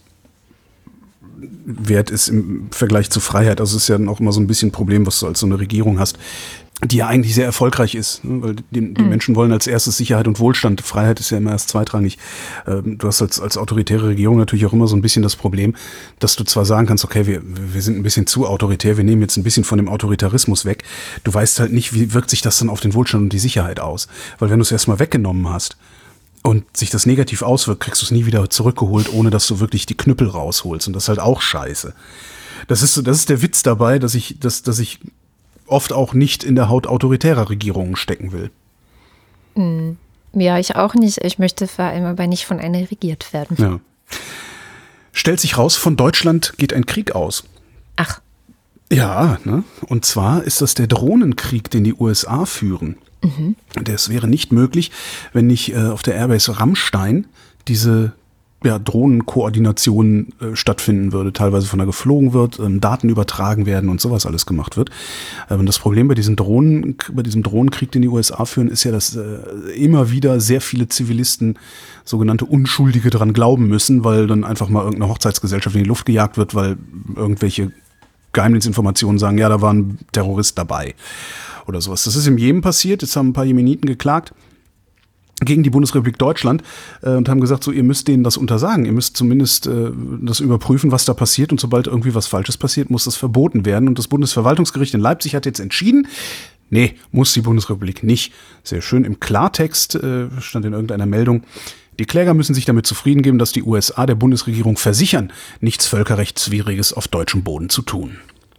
wert ist im Vergleich zu Freiheit. Also es ist ja dann auch immer so ein bisschen ein Problem, was du als so eine Regierung hast, die ja eigentlich sehr erfolgreich ist, ne? Weil die Menschen wollen als erstes Sicherheit und Wohlstand. Freiheit ist ja immer erst zweitrangig. Du hast als autoritäre Regierung natürlich auch immer so ein bisschen das Problem, dass du zwar sagen kannst, okay, wir sind ein bisschen zu autoritär, wir nehmen jetzt ein bisschen von dem Autoritarismus weg. Du weißt halt nicht, wie wirkt sich das dann auf den Wohlstand und die Sicherheit aus. Weil wenn du es erstmal weggenommen hast und sich das negativ auswirkt, kriegst du es nie wieder zurückgeholt, ohne dass du wirklich die Knüppel rausholst. Und das ist halt auch scheiße. Das ist der Witz dabei, dass ich oft auch nicht in der Haut autoritärer Regierungen stecken will. Ja, ich auch nicht. Ich möchte vor allem aber nicht von einer regiert werden. Ja. Stellt sich raus, von Deutschland geht ein Krieg aus. Ach. Ja, ne? Und zwar ist das der Drohnenkrieg, den die USA führen. Das wäre nicht möglich, wenn nicht auf der Airbase Ramstein diese Drohnenkoordination stattfinden würde, teilweise von da geflogen wird, Daten übertragen werden und sowas alles gemacht wird. Und das Problem bei diesem Drohnenkrieg, den die USA führen, ist ja, dass immer wieder sehr viele Zivilisten, sogenannte Unschuldige, daran glauben müssen, weil dann einfach mal irgendeine Hochzeitsgesellschaft in die Luft gejagt wird, weil irgendwelche Geheimdienstinformationen sagen, ja, da war ein Terrorist dabei oder sowas. Das ist im Jemen passiert, jetzt haben ein paar Jemeniten geklagt gegen die Bundesrepublik Deutschland und haben gesagt, so, ihr müsst denen das untersagen, ihr müsst zumindest das überprüfen, was da passiert, und sobald irgendwie was Falsches passiert, muss das verboten werden. Und das Bundesverwaltungsgericht in Leipzig hat jetzt entschieden, nee, muss die Bundesrepublik nicht. Sehr schön, im Klartext stand in irgendeiner Meldung, die Kläger müssen sich damit zufrieden geben, dass die USA der Bundesregierung versichern, nichts Völkerrechtswidriges auf deutschem Boden zu tun.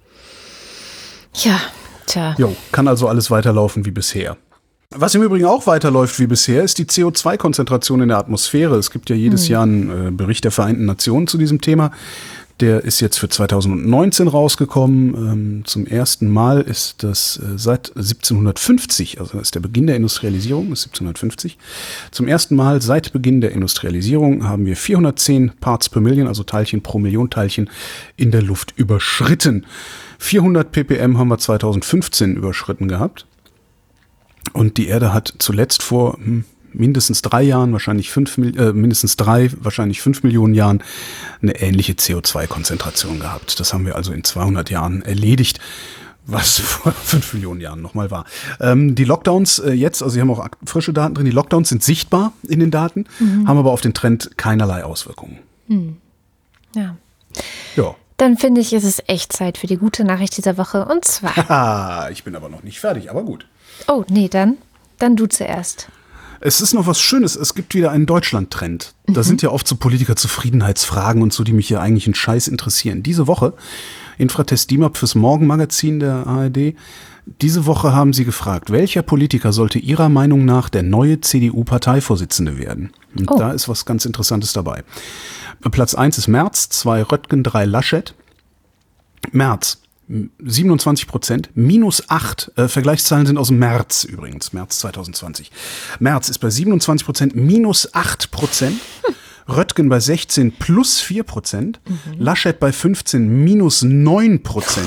Ja, tja. Jo, kann also alles weiterlaufen wie bisher. Was im Übrigen auch weiterläuft wie bisher, ist die CO2-Konzentration in der Atmosphäre. Es gibt ja jedes Jahr einen Bericht der Vereinten Nationen zu diesem Thema. Der ist jetzt für 2019 rausgekommen. Zum ersten Mal ist das seit 1750, also das ist der Beginn der Industrialisierung, ist 1750. Zum ersten Mal seit Beginn der Industrialisierung haben wir 410 Parts per Million, also Teilchen pro Million Teilchen, in der Luft überschritten. 400 ppm haben wir 2015 überschritten gehabt. Und die Erde hat zuletzt vor mindestens 3 Jahren, wahrscheinlich mindestens 3, wahrscheinlich 5 Millionen Jahren eine ähnliche CO2-Konzentration gehabt. Das haben wir also in 200 Jahren erledigt, was vor 5 Millionen Jahren nochmal war. Die Lockdowns jetzt, also Sie haben auch frische Daten drin, die Lockdowns sind sichtbar in den Daten, haben aber auf den Trend keinerlei Auswirkungen. Ja. Ja. Dann finde ich, ist es echt Zeit für die gute Nachricht dieser Woche. Und zwar. Haha, ich bin aber noch nicht fertig, aber gut. Oh, nee, dann du zuerst. Es ist noch was Schönes, es gibt wieder einen Deutschland-Trend. Da sind ja oft so Politiker-Zufriedenheitsfragen und so, die mich hier eigentlich einen Scheiß interessieren. Diese Woche, Infratest DIMAP fürs Morgenmagazin der ARD, diese Woche haben sie gefragt, welcher Politiker sollte Ihrer Meinung nach der neue CDU-Parteivorsitzende werden? Und da ist was ganz Interessantes dabei. Platz 1 ist Merz, 2 Röttgen, 3 Laschet. Merz, 27%, -8. Vergleichszahlen sind aus dem März übrigens, März 2020. Merz ist bei 27%, -8%. Röttgen bei 16, +4%. Laschet bei 15, -9%.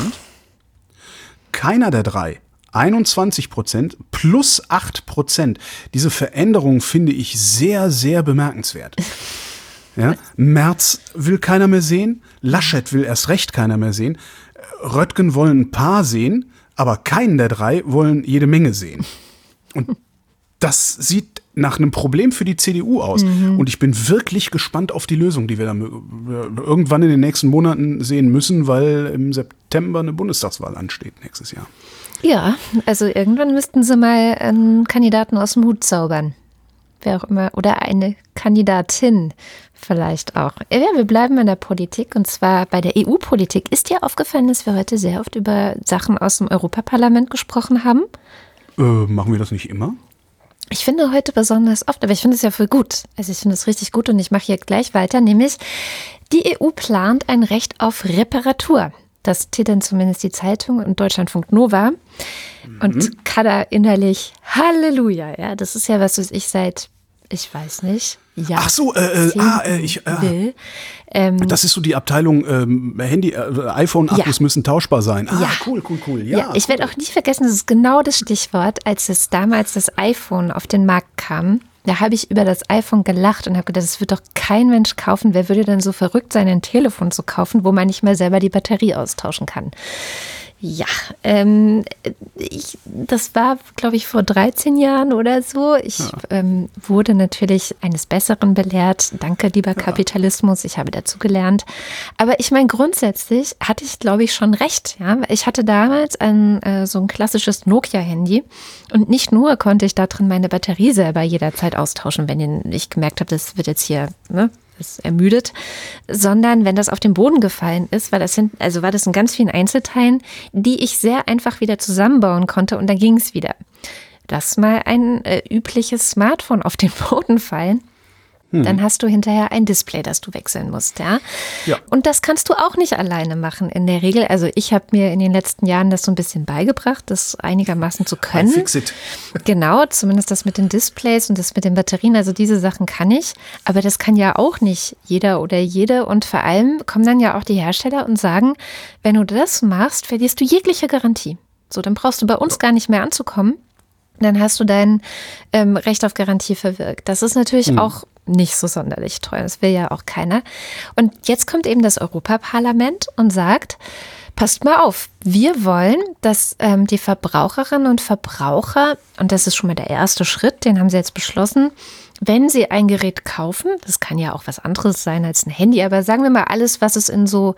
Keiner der drei, 21%, +8%. Diese Veränderung finde ich sehr, sehr bemerkenswert. Ja? Merz will keiner mehr sehen, Laschet will erst recht keiner mehr sehen. Röttgen wollen ein paar sehen, aber keinen der drei wollen jede Menge sehen. Und das sieht nach einem Problem für die CDU aus. Und ich bin wirklich gespannt auf die Lösung, die wir dann irgendwann in den nächsten Monaten sehen müssen, weil im September eine Bundestagswahl ansteht nächstes Jahr. Ja, also irgendwann müssten sie mal einen Kandidaten aus dem Hut zaubern. Wer auch immer. Oder eine Kandidatin vielleicht auch. Ja, wir bleiben in der Politik und zwar bei der EU-Politik. Ist dir aufgefallen, dass wir heute sehr oft über Sachen aus dem Europaparlament gesprochen haben? Machen wir das nicht immer? Ich finde heute besonders oft, aber ich finde es ja voll gut. Also ich finde es richtig gut und ich mache hier gleich weiter, nämlich die EU plant ein Recht auf Reparatur. Das titeln zumindest die Zeitung und Deutschlandfunk Nova. Und Kada innerlich, Halleluja. Ja, das ist ja was ich seit, ich weiß nicht, ja. Ach so, will. Das ist so die Abteilung iPhone-Akkus müssen tauschbar sein. Ah, ja. Cool. Ja, ich werde auch nie vergessen, das ist genau das Stichwort, als es damals das iPhone auf den Markt kam. Da habe ich über das iPhone gelacht und habe gedacht, das wird doch kein Mensch kaufen. Wer würde denn so verrückt sein, ein Telefon zu kaufen, wo man nicht mehr selber die Batterie austauschen kann? Ja, das war, glaube ich, vor 13 Jahren oder so. Ich wurde natürlich eines Besseren belehrt. Danke, lieber Kapitalismus, ich habe dazu gelernt. Aber ich meine, grundsätzlich hatte ich, glaube ich, schon recht. Ja? Ich hatte damals so ein klassisches Nokia-Handy und nicht nur konnte ich da drin meine Batterie selber jederzeit austauschen, wenn ich gemerkt habe, das wird jetzt hier, ne? Ist ermüdet, sondern wenn das auf den Boden gefallen ist, war das in ganz vielen Einzelteilen, die ich sehr einfach wieder zusammenbauen konnte und dann ging es wieder. Lass mal ein übliches Smartphone auf den Boden fallen, dann hast du hinterher ein Display, das du wechseln musst. Ja? Und das kannst du auch nicht alleine machen in der Regel. Also ich habe mir in den letzten Jahren das so ein bisschen beigebracht, das einigermaßen zu können. Fix it. Genau, zumindest das mit den Displays und das mit den Batterien. Also diese Sachen kann ich, aber das kann ja auch nicht jeder oder jede. Und vor allem kommen dann ja auch die Hersteller und sagen, wenn du das machst, verlierst du jegliche Garantie. So, dann brauchst du bei uns gar nicht mehr anzukommen. Dann hast du dein Recht auf Garantie verwirkt. Das ist natürlich auch nicht so sonderlich toll. Das will ja auch keiner. Und jetzt kommt eben das Europaparlament und sagt, passt mal auf, wir wollen, dass die Verbraucherinnen und Verbraucher, und das ist schon mal der erste Schritt, den haben sie jetzt beschlossen, wenn sie ein Gerät kaufen, das kann ja auch was anderes sein als ein Handy, aber sagen wir mal alles, was es in so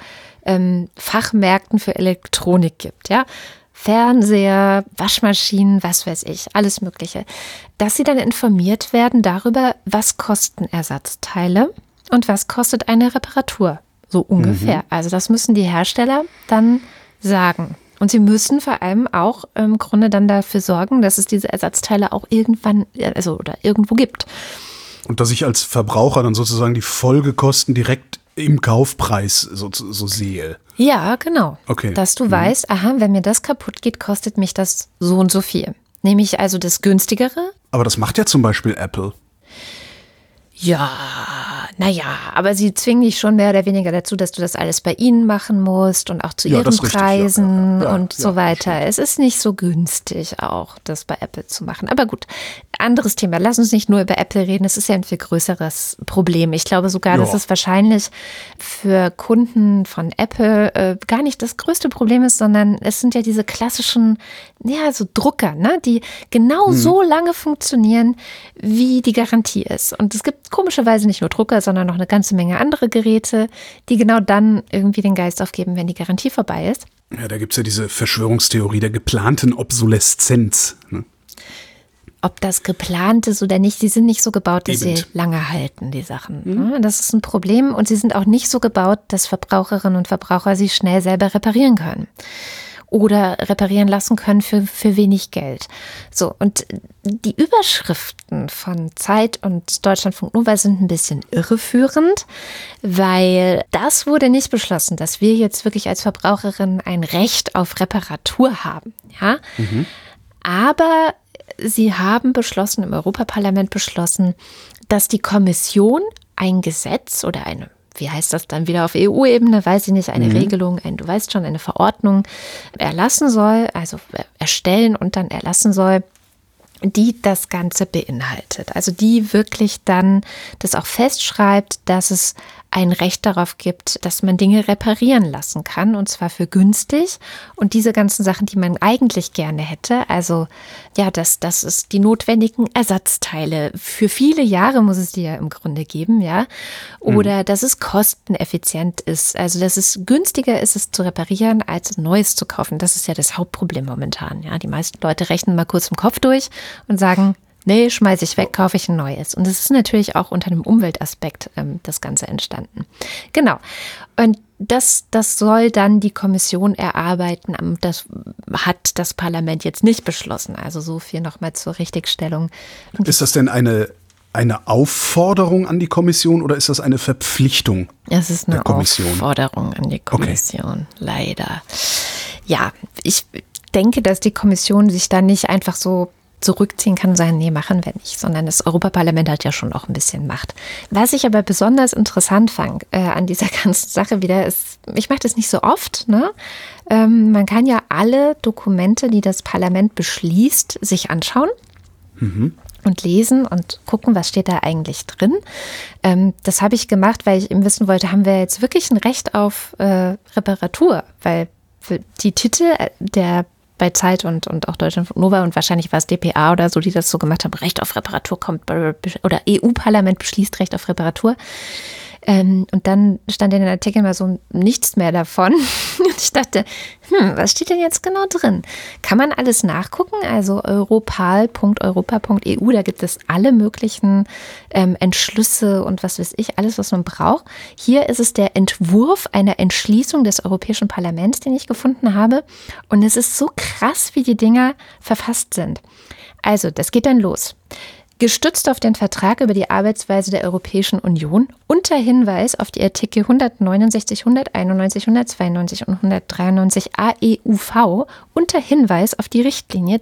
Fachmärkten für Elektronik gibt, ja, Fernseher, Waschmaschinen, was weiß ich, alles Mögliche, dass sie dann informiert werden darüber, was kosten Ersatzteile und was kostet eine Reparatur, so ungefähr. Also das müssen die Hersteller dann sagen. Und sie müssen vor allem auch im Grunde dann dafür sorgen, dass es diese Ersatzteile auch irgendwann, oder irgendwo gibt. Und dass ich als Verbraucher dann sozusagen die Folgekosten direkt im Kaufpreis so sehe. Ja, genau. Okay. Dass du weißt, aha, wenn mir das kaputt geht, kostet mich das so und so viel. Nehme ich also das günstigere? Aber das macht ja zum Beispiel Apple. Ja, naja, aber sie zwingen dich schon mehr oder weniger dazu, dass du das alles bei ihnen machen musst und auch zu ihren Preisen und so weiter. Es ist nicht so günstig auch, das bei Apple zu machen. Aber gut, anderes Thema. Lass uns nicht nur über Apple reden. Es ist ja ein viel größeres Problem. Ich glaube sogar, dass es wahrscheinlich für Kunden von Apple gar nicht das größte Problem ist, sondern es sind ja diese klassischen, so Drucker, ne, die genau so lange funktionieren, wie die Garantie ist. Und es gibt komischerweise nicht nur Drucker, sondern noch eine ganze Menge andere Geräte, die genau dann irgendwie den Geist aufgeben, wenn die Garantie vorbei ist. Ja, da gibt es ja diese Verschwörungstheorie der geplanten Obsoleszenz. Ne? Ob das geplant ist oder nicht, sie sind nicht so gebaut, dass sie lange halten, die Sachen. Das ist ein Problem und sie sind auch nicht so gebaut, dass Verbraucherinnen und Verbraucher sie schnell selber reparieren können. Oder reparieren lassen können für wenig Geld. So, und die Überschriften von Zeit und Deutschlandfunk Nova sind ein bisschen irreführend, weil das wurde nicht beschlossen, dass wir jetzt wirklich als Verbraucherin ein Recht auf Reparatur haben. Ja? Aber sie haben beschlossen, im Europaparlament beschlossen, dass die Kommission ein Gesetz oder eine, wie heißt das dann wieder auf EU-Ebene, weiß ich nicht, eine Regelung, du weißt schon, eine Verordnung erlassen soll, also erstellen und dann erlassen soll, die das Ganze beinhaltet. Also die wirklich dann das auch festschreibt, dass es ein Recht darauf gibt, dass man Dinge reparieren lassen kann und zwar für günstig. Und diese ganzen Sachen, die man eigentlich gerne hätte, also ja, das ist die notwendigen Ersatzteile. Für viele Jahre muss es die ja im Grunde geben, ja. Oder dass es kosteneffizient ist, also dass es günstiger ist, es zu reparieren, als Neues zu kaufen. Das ist ja das Hauptproblem momentan, ja. Die meisten Leute rechnen mal kurz im Kopf durch und sagen, nee, schmeiße ich weg, kaufe ich ein neues. Und das ist natürlich auch unter einem Umweltaspekt das Ganze entstanden. Genau. Und das soll dann die Kommission erarbeiten. Das hat das Parlament jetzt nicht beschlossen. Also so viel nochmal zur Richtigstellung. Ist das denn eine Aufforderung an die Kommission oder ist das eine Verpflichtung? Es ist eine Aufforderung an die Kommission, leider. Ja, ich denke, dass die Kommission sich da nicht einfach so zurückziehen kann und sagen, nee, machen wir nicht, sondern das Europaparlament hat ja schon auch ein bisschen Macht. Was ich aber besonders interessant fand an dieser ganzen Sache wieder ist, ich mache das nicht so oft, ne? Man kann ja alle Dokumente, die das Parlament beschließt, sich anschauen und lesen und gucken, was steht da eigentlich drin. Das habe ich gemacht, weil ich eben wissen wollte, haben wir jetzt wirklich ein Recht auf Reparatur? Weil für die Titel der bei Zeit und auch Deutschlandfunk Nova und wahrscheinlich war es dpa oder so, die das so gemacht haben, Recht auf Reparatur kommt, oder EU-Parlament beschließt Recht auf Reparatur. Und dann stand in den Artikeln mal so nichts mehr davon. Und ich dachte, was steht denn jetzt genau drin? Kann man alles nachgucken? Also europal.europa.eu, da gibt es alle möglichen Entschlüsse und was weiß ich, alles, was man braucht. Hier ist es der Entwurf einer Entschließung des Europäischen Parlaments, den ich gefunden habe. Und es ist so krass, wie die Dinger verfasst sind. Also, das geht dann los. Gestützt auf den Vertrag über die Arbeitsweise der Europäischen Union unter Hinweis auf die Artikel 169, 191, 192 und 193 AEUV unter Hinweis auf die Richtlinie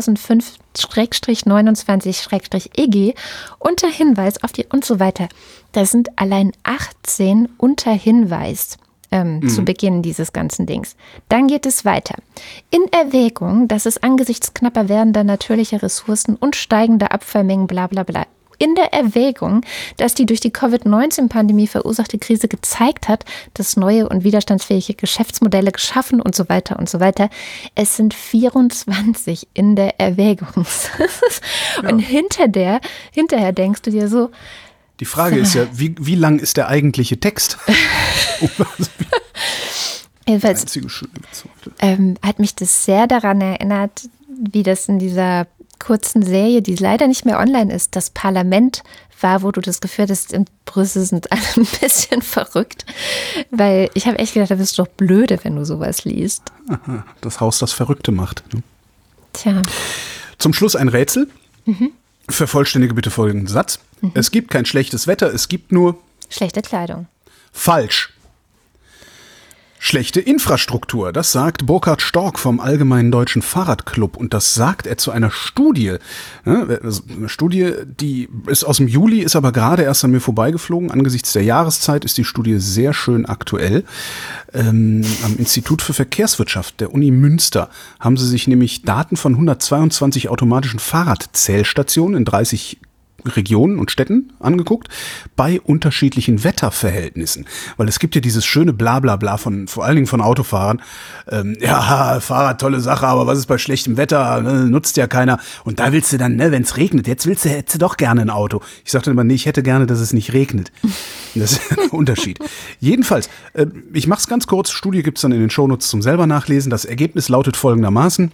2005/29/EG unter Hinweis auf die und so weiter. Das sind allein 18 unter Hinweis zu Beginn dieses ganzen Dings. Dann geht es weiter. In Erwägung, dass es angesichts knapper werdender natürlicher Ressourcen und steigender Abfallmengen bla bla bla, in der Erwägung, dass die durch die Covid-19-Pandemie verursachte Krise gezeigt hat, dass neue und widerstandsfähige Geschäftsmodelle geschaffen und so weiter und so weiter. Es sind 24 in der Erwägung. Und hinterher denkst du dir so, die Frage ist ja, wie lang ist der eigentliche Text? Jedenfalls hat mich das sehr daran erinnert, wie das in dieser kurzen Serie, die leider nicht mehr online ist, das Parlament war, wo du das Gefühl hattest, in Brüssel sind alle ein bisschen verrückt. Weil ich habe echt gedacht, da bist du doch blöde, wenn du sowas liest. Aha, das Haus, das Verrückte macht. Ne? Tja. Zum Schluss ein Rätsel. Vervollständige bitte folgenden Satz. Es gibt kein schlechtes Wetter, es gibt nur schlechte Kleidung. Falsch. Schlechte Infrastruktur, das sagt Burkhard Stork vom Allgemeinen Deutschen Fahrradclub und das sagt er zu einer Studie. Eine Studie, die ist aus dem Juli, ist aber gerade erst an mir vorbeigeflogen. Angesichts der Jahreszeit ist die Studie sehr schön aktuell. Am Institut für Verkehrswirtschaft der Uni Münster haben sie sich nämlich Daten von 122 automatischen Fahrradzählstationen in 30 Regionen und Städten angeguckt, bei unterschiedlichen Wetterverhältnissen. Weil es gibt ja dieses schöne Blablabla vor allen Dingen von Autofahrern. Fahrrad, tolle Sache, aber was ist bei schlechtem Wetter? Nutzt ja keiner. Und da willst du dann, wenn es regnet, hättest du doch gerne ein Auto. Ich sagte immer, nee, ich hätte gerne, dass es nicht regnet. Das ist ein Unterschied. Jedenfalls, ich mach's ganz kurz. Studie gibt's dann in den Shownotes zum selber nachlesen. Das Ergebnis lautet folgendermaßen: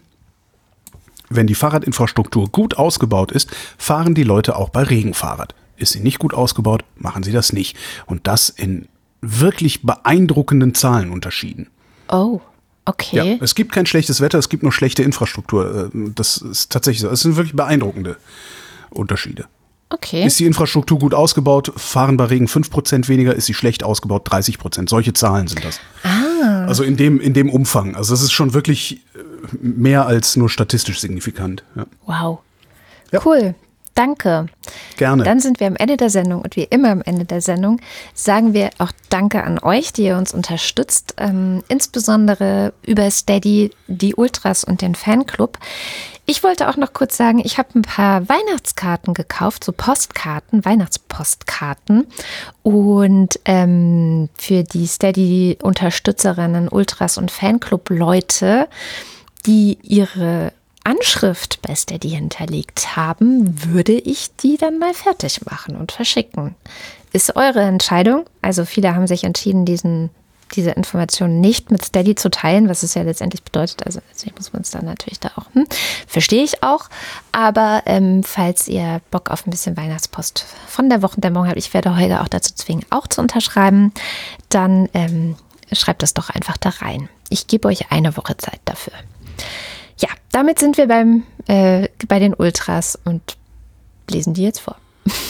Wenn die Fahrradinfrastruktur gut ausgebaut ist, fahren die Leute auch bei Regenfahrrad. Ist sie nicht gut ausgebaut, machen sie das nicht. Und das in wirklich beeindruckenden Zahlenunterschieden. Oh, okay. Ja, es gibt kein schlechtes Wetter, es gibt nur schlechte Infrastruktur. Das ist tatsächlich so. Es sind wirklich beeindruckende Unterschiede. Okay. Ist die Infrastruktur gut ausgebaut, fahren bei Regen 5% weniger, ist sie schlecht ausgebaut, 30%. Solche Zahlen sind das. Also in dem Umfang. Also das ist schon wirklich mehr als nur statistisch signifikant. Ja. Wow. Ja. Cool. Danke. Gerne. Dann sind wir am Ende der Sendung und wie immer am Ende der Sendung sagen wir auch Danke an euch, die ihr uns unterstützt, insbesondere über Steady, die Ultras und den Fanclub. Ich wollte auch noch kurz sagen, ich habe ein paar Weihnachtskarten gekauft, so Postkarten, Weihnachtspostkarten. Und für die Steady-Unterstützerinnen, Ultras und Fanclub-Leute, die ihre Anschrift bei Steady hinterlegt haben, würde ich die dann mal fertig machen und verschicken. Ist eure Entscheidung. Also viele haben sich entschieden, diese Informationen nicht mit Steady zu teilen, was es ja letztendlich bedeutet. Also letztendlich muss man es dann natürlich da auch, verstehe ich auch. Aber falls ihr Bock auf ein bisschen Weihnachtspost von der Wochendämmerung habt, ich werde Holger auch dazu zwingen, auch zu unterschreiben, dann schreibt das doch einfach da rein. Ich gebe euch eine Woche Zeit dafür. Ja, damit sind wir bei den Ultras und lesen die jetzt vor.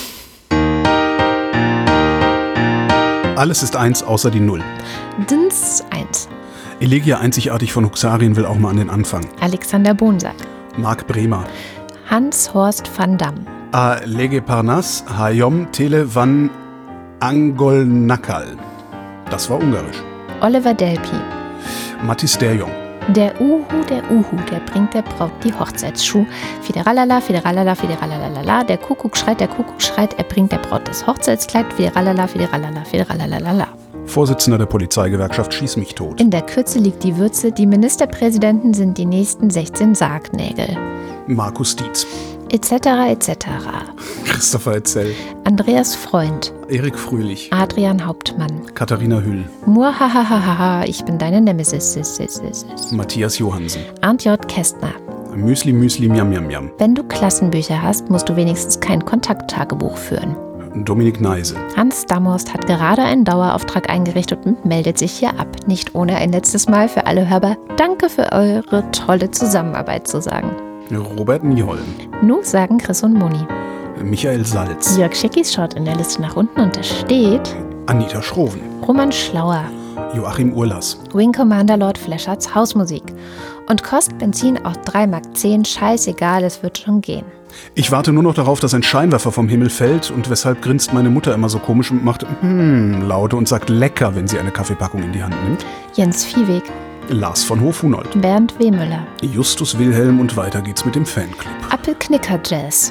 Alles ist 1 außer die 0. Dins 1. Elegia einzigartig von Huxarien will auch mal an den Anfang. Alexander Bonsack. Marc Bremer. Hans-Horst van Dam. A Lege Parnas Hayom Tele van Angolnakal. Das war ungarisch. Oliver Delpi. Mattis Derjong. Der Uhu, der bringt der Braut die Hochzeitsschuh. Fideralala, fideralala, fideralala, der Kuckuck schreit, er bringt der Braut das Hochzeitskleid. Fideralala, fideralala, fideralala. Vorsitzender der Polizeigewerkschaft Schieß mich tot. In der Kürze liegt die Würze, die Ministerpräsidenten sind die nächsten 16 Sargnägel. Markus Dietz. Etc., etc. Christopher Etzel. Andreas Freund. Erik Fröhlich. Adrian Hauptmann. Katharina Hüll. Muahahaha, ich bin deine Nemesis. Matthias Johansen. Arndt J. Kästner. Müsli, Müsli, Miam, Miam, Miam. Wenn du Klassenbücher hast, musst du wenigstens kein Kontakttagebuch führen. Dominik Neise. Hans Damhorst hat gerade einen Dauerauftrag eingerichtet und meldet sich hier ab. Nicht ohne ein letztes Mal für alle Hörer Danke für eure tolle Zusammenarbeit zu sagen. Robert Nieholm. Nu sagen Chris und Moni. Michael Salz. Jörg Schickis schaut in der Liste nach unten und da steht Anita Schroven. Roman Schlauer. Joachim Urlas. Wing Commander Lord Fleschards Hausmusik. Und kostet Benzin auch 3,10 Mark. Scheißegal, es wird schon gehen. Ich warte nur noch darauf, dass ein Scheinwerfer vom Himmel fällt und weshalb grinst meine Mutter immer so komisch und macht Laute und sagt lecker, wenn sie eine Kaffeepackung in die Hand nimmt. Jens Viehweg. Lars von Hof-Hunold. Bernd W. Müller. Justus Wilhelm und weiter geht's mit dem Fanclub. Appelknicker Jazz.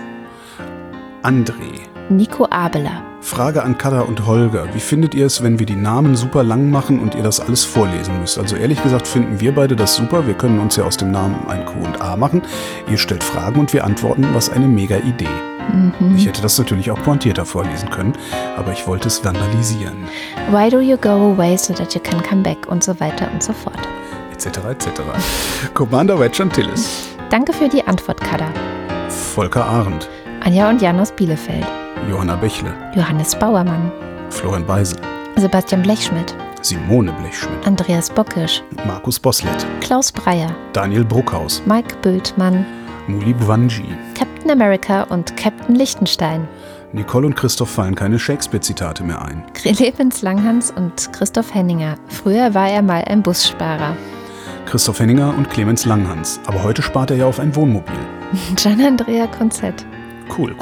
André. Nico Abeler. Frage an Kada und Holger. Wie findet ihr es, wenn wir die Namen super lang machen und ihr das alles vorlesen müsst? Also ehrlich gesagt finden wir beide das super. Wir können uns ja aus dem Namen ein Q&A machen. Ihr stellt Fragen und wir antworten. Was eine mega Idee. Ich hätte das natürlich auch pointierter vorlesen können, aber ich wollte es vandalisieren. Why do you go away so that you can come back? Und so weiter und so fort. Etc. etc. Commander Wedge Antilles. Danke für die Antwort, Kada. Volker Arendt. Anja und Jan aus Bielefeld. Johanna Bächle. Johannes Bauermann. Florian Beisel. Sebastian Blechschmidt. Simone Blechschmidt. Andreas Bockisch. Markus Boslett. Klaus Breyer. Daniel Bruckhaus. Mike Bültmann. Muli Bwanji. Captain America und Captain Lichtenstein. Nicole und Christoph fallen keine Shakespeare-Zitate mehr ein. Clemens Langhans und Christoph Henninger. Früher war er mal ein Bussparer. Christoph Henninger und Clemens Langhans. Aber heute spart er ja auf ein Wohnmobil. Gian-Andrea Konzett. Cool.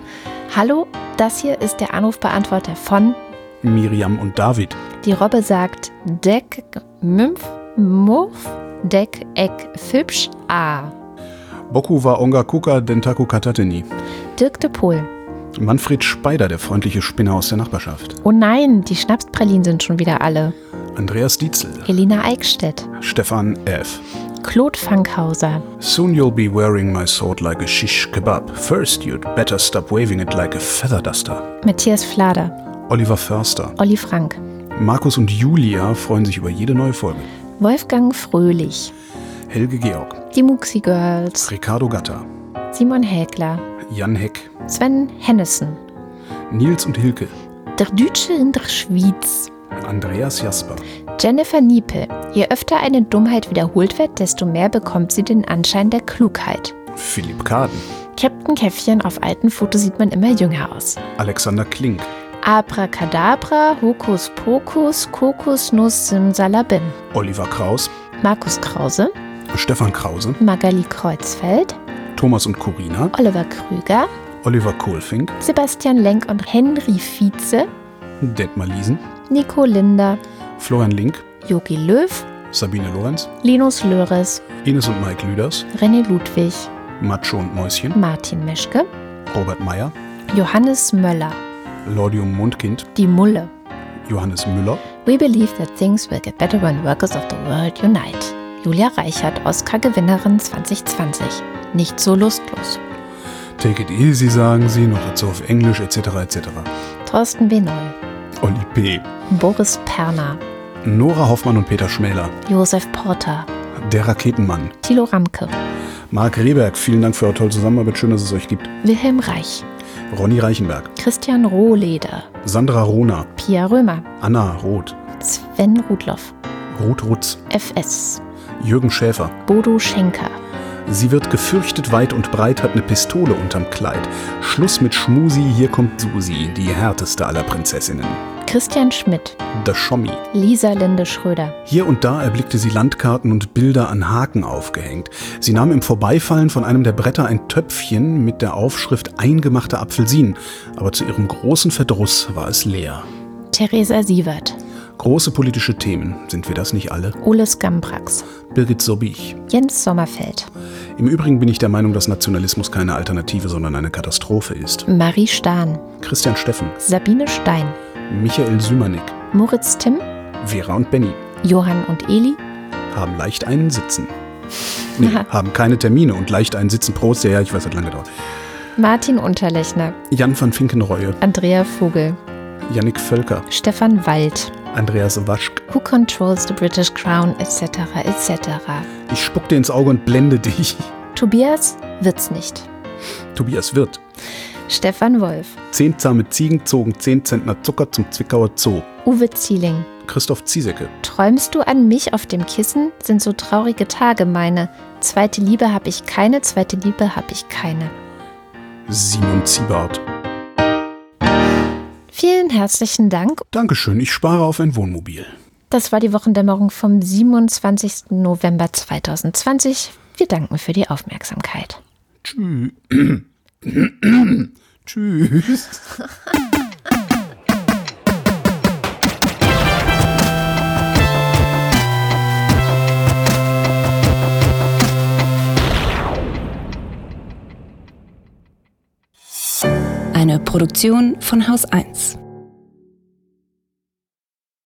Hallo, das hier ist der Anrufbeantworter von Miriam und David. Die Robbe sagt Deck, Mümpf, Muff, Deck, Eck, Fipsch, A. Boku wa onga kuka dentaku katateni. Dirk de Pohl. Manfred Speider, der freundliche Spinner aus der Nachbarschaft. Oh nein, die Schnapspralinen sind schon wieder alle. Andreas Dietzel. Elina Eickstedt. Stefan F. Claude Fankhauser. Soon you'll be wearing my sword like a shish kebab. First you'd better stop waving it like a feather duster. Matthias Flader. Oliver Förster. Olli Frank. Markus und Julia freuen sich über jede neue Folge. Wolfgang Fröhlich. Helge Georg. Die Muxi Girls. Ricardo Gatter. Simon Häkler. Jan Heck. Sven Hennissen. Nils und Hilke. Der Deutsche in der Schweiz. Andreas Jasper. Jennifer Niepel. Je öfter eine Dummheit wiederholt wird, desto mehr bekommt sie den Anschein der Klugheit. Philipp Kaden. Captain Käffchen, auf alten Fotos sieht man immer jünger aus. Alexander Klink. Abracadabra, Hokus Pokus, Kokosnuss, Simsalabim. Oliver Kraus. Markus Krause. Stefan Krause. Magali Kreuzfeld. Thomas und Corina. Oliver Krüger. Oliver Kohlfink. Sebastian Lenk und Henry Vize. Detmar Liesen. Nico Linder. Florian Link. Jogi Löw. Sabine Lorenz. Linus Löres. Ines und Mike Lüders. René Ludwig. Macho und Mäuschen. Martin Meschke. Robert Meyer. Johannes Möller. Lordium Mundkind. Die Mulle. Johannes Müller. We believe that things will get better when workers of the world unite. Julia Reichert, Oscar-Gewinnerin 2020. Nicht so lustlos. Take it easy, sagen sie, noch dazu auf Englisch, etc. etc. Thorsten W. Noll. Olli P. Boris Perner. Nora Hoffmann und Peter Schmäler. Josef Porter. Der Raketenmann. Thilo Ramke. Marc Rehberg, vielen Dank für eure tolle Zusammenarbeit. Schön, dass es euch gibt. Wilhelm Reich. Ronny Reichenberg. Christian Rohleder. Sandra Rohner. Pia Römer. Anna Roth. Sven Rudloff. Ruth Rutz. FS. Jürgen Schäfer. Bodo Schenker. Sie wird gefürchtet weit und breit, hat eine Pistole unterm Kleid. Schluss mit Schmusi, hier kommt Susi, die härteste aller Prinzessinnen. Christian Schmidt. Der Schommi. Lisa Linde Schröder. Hier und da erblickte sie Landkarten und Bilder an Haken aufgehängt. Sie nahm im Vorbeifallen von einem der Bretter ein Töpfchen mit der Aufschrift eingemachte Apfelsinen. Aber zu ihrem großen Verdruss war es leer. Theresa Sievert. Große politische Themen, sind wir das nicht alle? Ole Skambrax. Birgit Sobich. Jens Sommerfeld. Im Übrigen bin ich der Meinung, dass Nationalismus keine Alternative, sondern eine Katastrophe ist. Marie Stahn. Christian Steffen. Sabine Stein. Michael Sümanek. Moritz Timm. Vera und Benny. Johann und Eli. Haben leicht einen Sitzen. Nee, haben keine Termine und leicht einen Sitzen. Prost, ja, ich weiß, hat lange gedauert. Martin Unterlechner. Jan van Finkenreue. Andrea Vogel. Jannik Völker. Stefan Wald. Andreas Waschk. Who controls the British Crown, etc., etc. Ich spuck dir ins Auge und blende dich. Tobias wird's nicht. Tobias Wirth. Stefan Wolf. 10 zahme Ziegen zogen 10 Zentner Zucker zum Zwickauer Zoo. Uwe Zieling. Christoph Ziesecke. Träumst du an mich auf dem Kissen? Sind so traurige Tage meine. Zweite Liebe hab ich keine, zweite Liebe hab ich keine. Simon Ziebart. Vielen herzlichen Dank. Dankeschön, ich spare auf ein Wohnmobil. Das war die Wochendämmerung vom 27. November 2020. Wir danken für die Aufmerksamkeit. Tschüss. Tschüss. Eine Produktion von Haus 1.